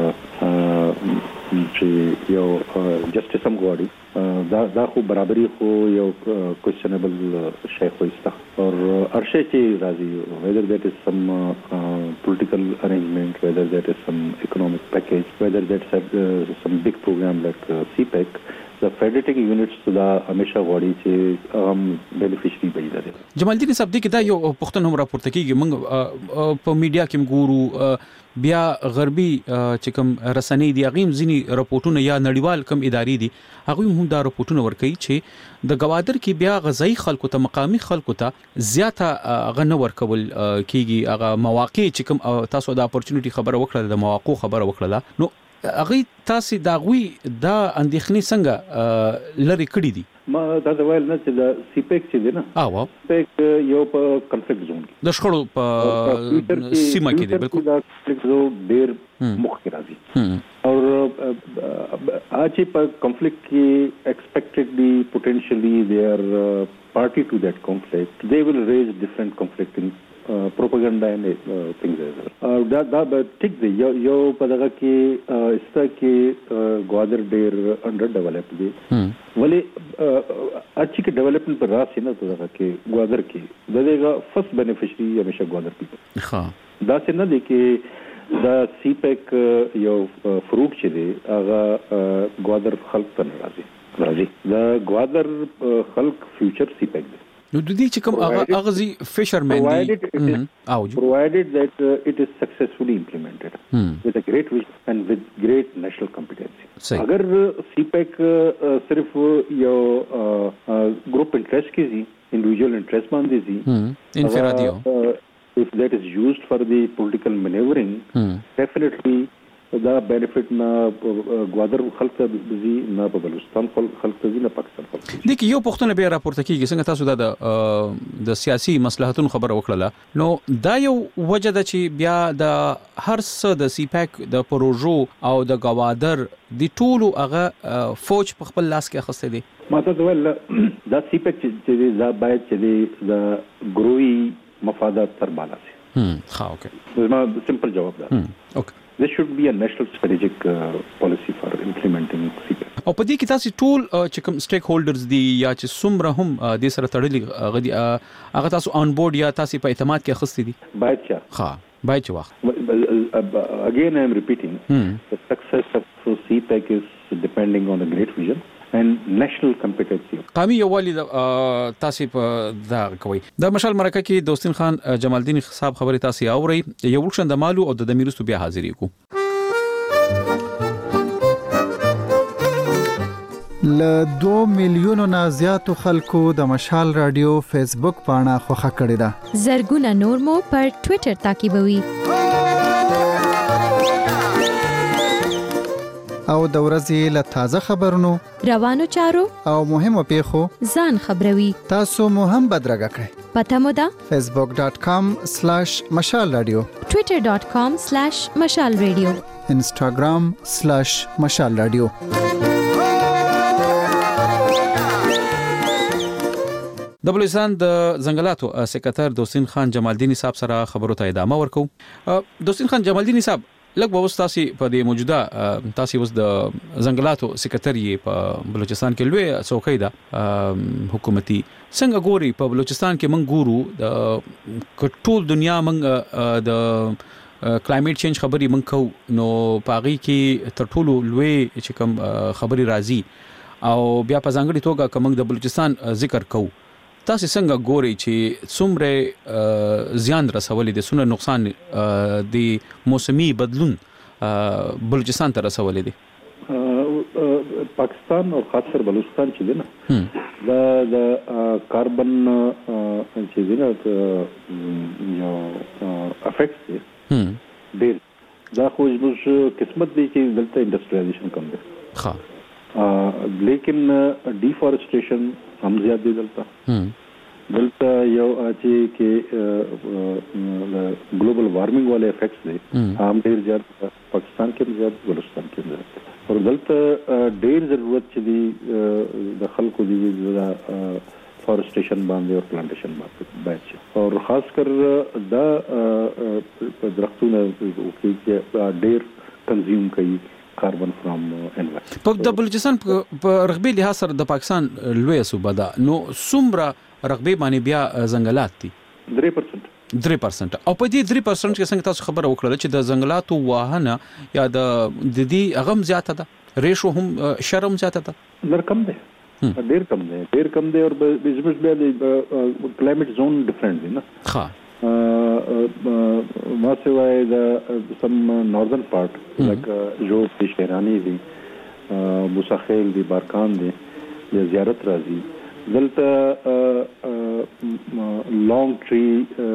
چې یو جسټس هم غواړي دا خو برابرۍ خو یو کوېسچنبل شی خو ایسته اور هر شی چې راځي whether that is some political arrangement, whether that is some economic package, whether that's some big program like CPEC, the federating units دا همیشه غواړي چې بینیفیشري وي. جمال الدین صاحب دې کې دا یو پښتون هم راپورته کیږي موږ په میډیا کې ګورو بیا غربي چې کوم رسنۍ دي هغه ځینی راپورټونه یا نړیوال کوم ادارې دي هغه هم دا راپورټونه ورکوي چې د گوادر کې بیا غذایی خلکو ته مقامی خلکو ته زیاته غنه ورکول کیږي. هغه مواقع چې کوم تاسو د اپورچونټي خبره وکړه د مواقع خبره وکړه نو هغه تاسو دا غوي دا اندېښنې څنګه لری کړی دي؟ ما دا ویل نه چې د سیپیک چې دی نه سیپیک یو په کنفلکټ زون کې د شخړو په سیمه کې دی بالکل دا کنفلکټ زون ډیر مخکې راځي اور اچي په کنفلکټ کې ایکسپیکټډلی پوتنشلی they are party to that conflict. They will raise different conflicting propaganda and things like that. دا ټیک دی یو په دغه کې استا کې گوادر ډیر انډر ډیولپ دی ولی اچھی کې ډیولپمنٹ پر راسي نه دغه کې گوادر کې دغه فرست بینیفیشری همیشه گوادر پیپل ها دا څنګه نه دی کې دا سی پیک یو فروټ چې دی هغه گوادر خلق ته راځي دا گوادر خلق فیوچر سی پیک دی نو د دې چې کوم اغزي فشرمن دي provided that it is successfully implemented with a great vision and with great national competency. अगर CPEC सिर्फ यो group interest की जी individual interest बांधी जी इंफरादियो if that is used for the political maneuvering definitely دا benefit نه گوادر خلک ته دي نه په بلوچستان خلک ته دي نه پاکستان خلک ته. د یو پښتون بیا راپورته کیږي څنګه تاسو دا د سیاسي مصلحتونو خبره وکړه نو دا یو وجه ده چې بیا د هر څه د سی پیک د پروژو او د گوادر د ټولو هغه فوج په خپل لاس کې اخیسته دي. ماته ول دا سی پیک چې دا باید چې د ګروي مفادات تر بالا سي. ها اوکې ما سمپل جواب ده. اوکې This should be a national strategic policy for implementing CPEC. او په دې کې تاسو ټول چې کوم سټیک هولډرز دي یا چې څومره هم د سره تړلي غدي هغه تاسو آن بورډ یا تاسو په اعتماد کې اخستې دي باید چې ها باید چې وخت again I am repeating the success of CPEC is depending on a great vision and national competitive. قامي یووالي تاسو په دا کوي د مشال مرکه کې دوستین خان جمال الدین صاحب خبري تاسو اوري یو وښند مالو او د میرستو بیا حاضرې کو ل 2 میلیونو نه زیاتو خلکو د مشال رادیو فیسبوک پاڼه خوښه کړې ده. زرګونه نور مو پر ټوئیټر تعقیبوي. او د ورځې له تازه خبرونو روانو چارو او مهمو پیښو ځان خبروي. تاسو مو هم بدرګه کړئ. پته مو ده facebook.com/مشال رادیو، twitter.com/مشال رادیو، instagram/مشال رادیو. د بلوچستان د ځنګلاتو سکرټر دوستین خان جمال الدین صاحب سره خبرو ته ادامه ورکو. دوستین خان جمال الدین صاحب لږ به تاسو په دې موجوده تاسو اوس د ځنګلاتو سکرټر یې په بلوچستان کې لوی څوکۍ ده حکومتي څنګه ګوري په بلوچستان کې موږ ګورو د ټول دنیا موږ د کلایمټ چینج خبري موږ کو نو پاغي کې تر ټولو لوی چې کوم خبري راځي او بیا په ځانګړي توګه کوم د بلوچستان ذکر کو تاسو څنګه ګوري چې څومره زیان رسولې دي څومره نقصان دی موسمي بدلون بلوچستان ته رسولې دي پاکستان او خاص کر بلوچستان چې دی نه د کاربن چې دی نه یو افیکټس دی ډیر دا خو موږ قسمت دی چې دلته انډستریالایزیشن کوم دی ها لیکن ډیفورسټیشن هم زیات دی دلته یو چې کې ګلوبل وارمنګ والے افیکټس دي هم ډیر زیات پاکستان کې زیات بلوچستان کې زیات او دلته ډیر ضرورت چې دی د خلکو دی د فورسټیشن باندې او پلانټیشن باندې او خاص کر دا درختونه کې ډیر کنزیوم کوي کاربن فرام انوایرنمنت. په د بلوچستان په رغبي لحاظ سره د پاکستان لوی صوبه ده نو څومره رغبي باندې بیا ځنګلات دي 3% او په دې 3% کې څنګه تاسو خبره وکړه چې د ځنګلاتو واهنه یا د دې اغم زیاته ده ریشو هم شرم زیاته ده کم ده ډیر کم دی او بزمس بیا د کلایمټ زون ډیفرنٹ دی نه ها ما سوای د سم ناردرن پارت لایک جو شهرانی دی موسخیل دی بارکان دی یا زیارت راځي دلته لانګ ټری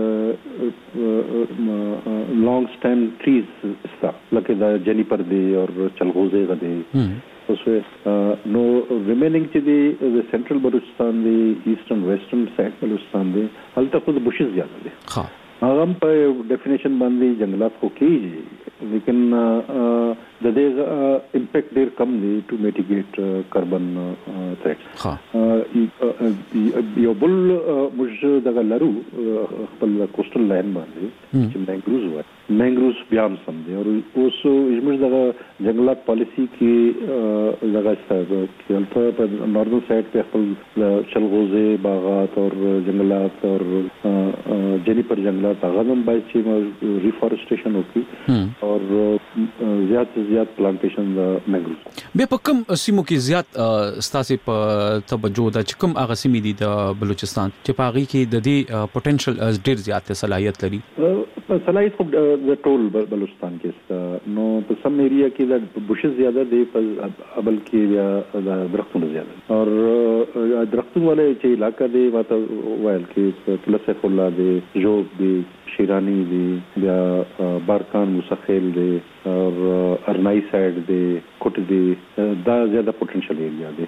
لانګ سټیم ټریز ستا لکه د جنیپر دی او چلغوزه غدي اوس نو ریمیننګ چې دی د سنټرل بلوچستان دی ایسټرن ویسټرن سایډ بلوچستان دی هلته خو د بوشز زیات دي ها هغه په ډیفینیشن باندې جنگلات خو کیږي لیکن د دې امپیکټ ډیر کم دی ټو میټیګیټ کاربن تھریټس ها یو بل موږ دغه لرو خپل کوسټل لاین باندې چې مینګروز بیا هم سم دی او اوس موږ دغه جنگلات پالیسی کې دغه چې په ناردرن سایډ کې خپل چلغوزه باغات او جنگلات او جنیپر جنگلات هغه هم باید چې ریفورسټیشن وکړي او زیات پلانټیشن د مینګروز به په کوم سیمو کې زیات ستاسو په توجه ده چې کوم هغه سیمې دي د بلوچستان چې په هغه کې د دې پوتنشل ډیر زیات صلاحیت لري صلاحیت خو د ټول بلوچستان کې نو په سم ایریا کې د بوشز زیاده دی په ابل کې یا د درختونو زیاده او درختونو والے چې علاقہ دی واته وایل کې پلس فلا دی جوب دی شیرانی دی یا بارکان مسخیل دی اور ارنائی سائڈ دی کوٹ دی دا زیادہ پوٹنشل ایریا دی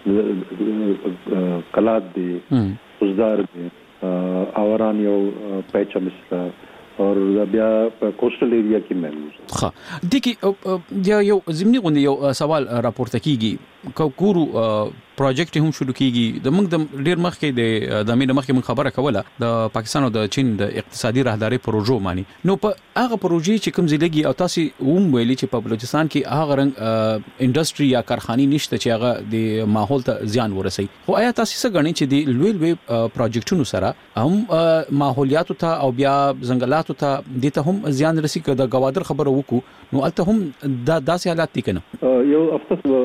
کلات دی اوزدار دی آوران یو پیچا مثلا اور بیا کوسټل ایریا کې مېموز ها د کی یو زمینی غونډه یو سوال راپورته کیږي کو ګورو پروجیکټ هم شروع کیږي د موږ د ډیر مخکې د امین مخکې موږ خبره کوله د پاکستان او د چین د اقتصادي راهداري پروژو مانی نو په هغه پروژې چې کوم ځلګي او تاسو ویلي چې په بلوچستان کې هغه رنګ انډستری یا کارخانه نشته چې هغه د ماحول ته زیان ورسي خو آیا تاسو څه غنئ چې د لوی پروجیکټونو سره هم ماحولیات ته او بیا ځنګلاتو ته د ته هم زیان رسي که د گوادر خبره وکړو نو الته هم داسې حالات دي کنه یو هفته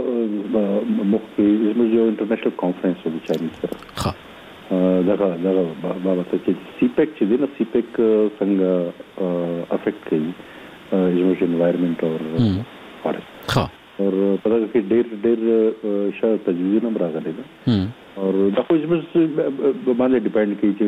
مخکې زموږ یو انټرنیشنل کانفرنس و د چاینیز سره دغه بابا ته چې سیپیک چې دی نو سیپیک څنګه افیکټ کوي زموږ انوایرنمنت او فارست اور په دغه کې ډېر شاته تجویزونه هم راغلي ده اور دا خو زموږ باندې ډیپینډ کوي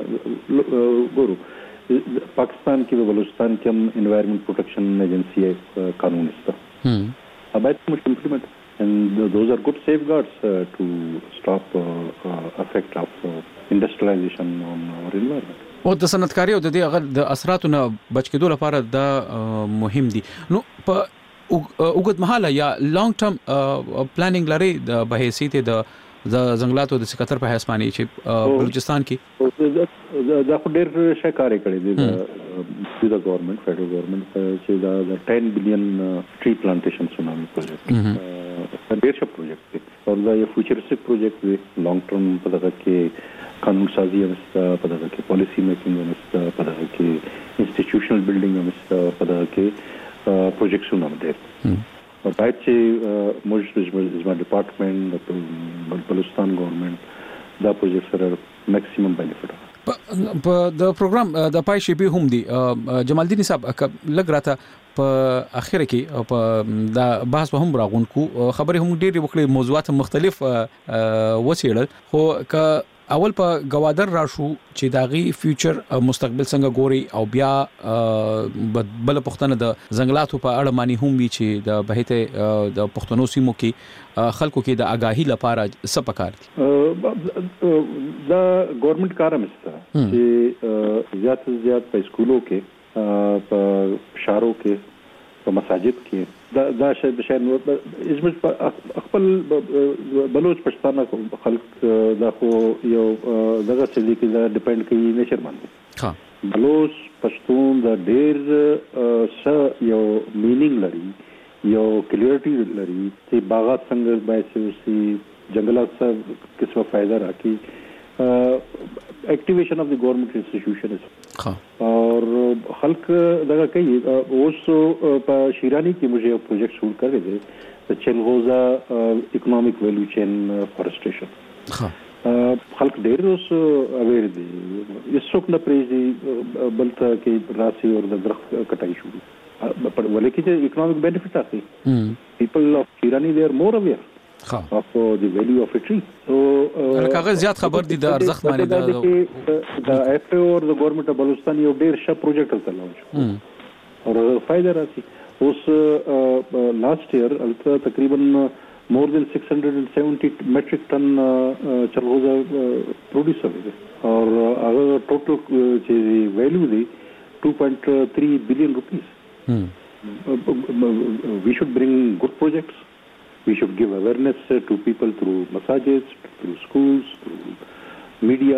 چې ګورو پاکستان کې او بلوچستان کې هم انوایرنمنت پروټیکشن ایجنسی قانون است باید موږ امپلیمنٹ and those are good safeguards to stop effect of industrialization on our environment. او د صنعتکاري او د دې هغه د اثراتو نه بچ کېدو لپاره دا مهم دي نو په وګد مهاله یا لانګ ټرم پلانینګ لري د بهیسیت د ځنګلاتو د سکتر په حساب باندې چې بلوچستان کې دا خو ډېر ښه کار کړی دی د ګورنمنت فدرال ګورنمنت چې دا 10 بلین ټری پلانټیشن سونامي پروجیکټ ډېر ښه پروجیکټ دی او دا یو فیوچرسټک پروجیکټ دی لانګ ټرم په دغه کې قانون سازي هم شته په دغه کې پالیسی میکینګ هم شته په دغه کې انسټیټیوشنل بلډینګ هم شته په دغه کې پروجیکټونه هم ډېر باید چې موږ زما ډپارټمنټ د بلوچستان ګورنمنت دا پروجیکټ سره میکسیمم بینیفټ په د پروګرام د پای شی به هم دي جمالدین صاحب لګ راته په اخر کې په دا بحث هم راغون کو خبرې هم ډېری وکړي موضوعات مختلف وسیړل خو ک اول په گوادر راشو چې داغي فیوچر مستقبل څنګه ګوري او بیا بل پښتنه د ځنګلاتو په اړه معنی هم وی چې د بهته د پښتنو سیمو کې خلکو کې د آگاهی لپاره څه پکار دي دا ګورنمنت کار مسته چې زیات په سکولو کې په شهرو کې په مساجد کې دا شاید ازمج خپل بلوچ پښتانه خلک دا خو یو دغه څه کې دا ډیپند کوي نشر باندې بلوچ پښتون دا ډېر څه یو مینینګ لري یو کلیئرټي لري چې باغات څنګه باید شي جنگلات څه کیسه فائدہ راکړي activation of the government institution और खल्क दगा कही उस शिरानी की मुझे प्रोजेक्ट शुरू कर रहे थे चेलगोजा इकोनॉमिक वैल्यू चेन फॉरेस्टेशन खल्क डेर उस अवेयर दी इस वक्त न प्रेजी बलता के राशि और दरख्त कटाई शुरू पर वाले की जो इकोनॉमिक बेनिफिट आती people of Shirani they are more aware of the value of a tree so هغه زیات خبر دي د ارزښت باندې د اف او د ګورنمنت بلوچستان یو ډیر ښه پروجیکټ چلاو او فائدہ راځي اوس لاست ایئر الته تقریبا more than 670 metric ton چلغوزا پروډوس شوی اور هغه ټوټل چې ویلیو دی 2.3 billion rupees we should bring good projects. We should give awareness to people through massages, through schools, through media.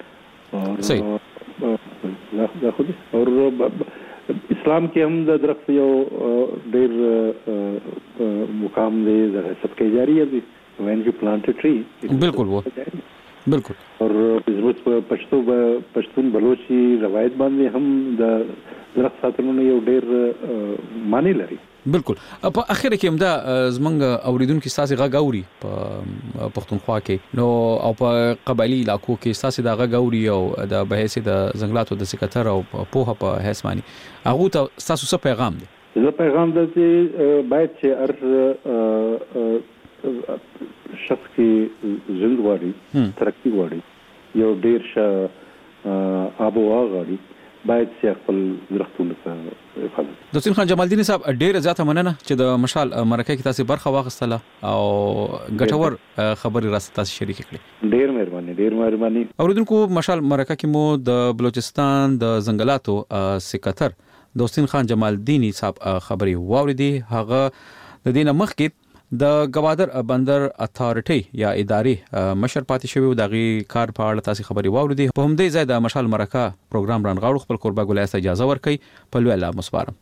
और इस्लाम के हम दरख्त यो देर मुकाम दे सबके जारी है भी when you plant a tree बिल्कुल वो बिल्कुल और पश्तून बलोची रवायत बांधे हम दरख्त साथनों ने यो देर माने लरी بالکل په اخر کې هم دا زمنګ اوریدونکو ساسي غاوري په پښتونخوا کې نو او په قبایلی علاقو کې ساسي دا غاوري او د بهسي د ځنګلاتو د سکتر او په حسماني هغه ته تاسو څه پیغام دی زه پیغام د چې باید چې هر شخص کې ژوند غواړي ترقی غواړي یو ډیر ښه آب و هوا غواړي باید چې خپل درختونه ته حفاظت دوستین خان جمالدین صاحب ډیر زیاته مننه چې د مشال مرکه کې تاسو برخه واغستله او ګټور خبري راست تاسو شریک کړې ډیر مهرباني اوریدونکو مشال مرکه کې مو د بلوچستان د ځنګلاتو سکتر دوستین خان جمالدین صاحب خبري واوریدي هغه د دینه مخکې د گوادر بندر اتھارټي یا ادارې مشر پاتې شوی دغه کار په اړه تاسو خبري واوریدي. په همدې ځای د مشال مرکه پروګرام رانغاړو. خپل قربا ګولای ته اجازه ورکړي په لوی الله مسپارم.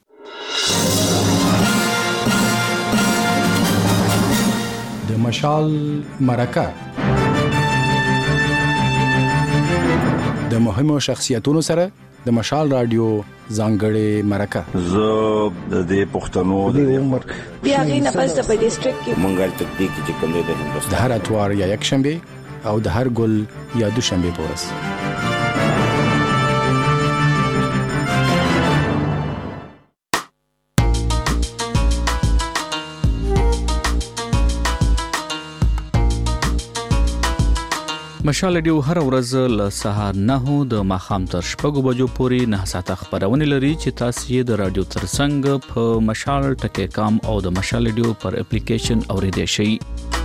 د مشال مرکه د مهمو شخصیتونو سره د مشال رادیو ځانګړې مرکه. زه د پښتنو د عمر بیا غي نه پس په ډیسټریکټ کې مونږه تکتیک چې کوم د هندوستان د هر اتوار یا یک شنبه او د هر ګل یا دوشنبه په ورځ. مشال رادیو هر ورځ له سهار 9 د ماښام تر 6 بجو پورې 9 ساعته خبرونه لري چې تاسو یې د رادیو ترڅنګ په مشال ټکی کام او د مشال رادیو پر اپلیکیشن اوریدئ شئ.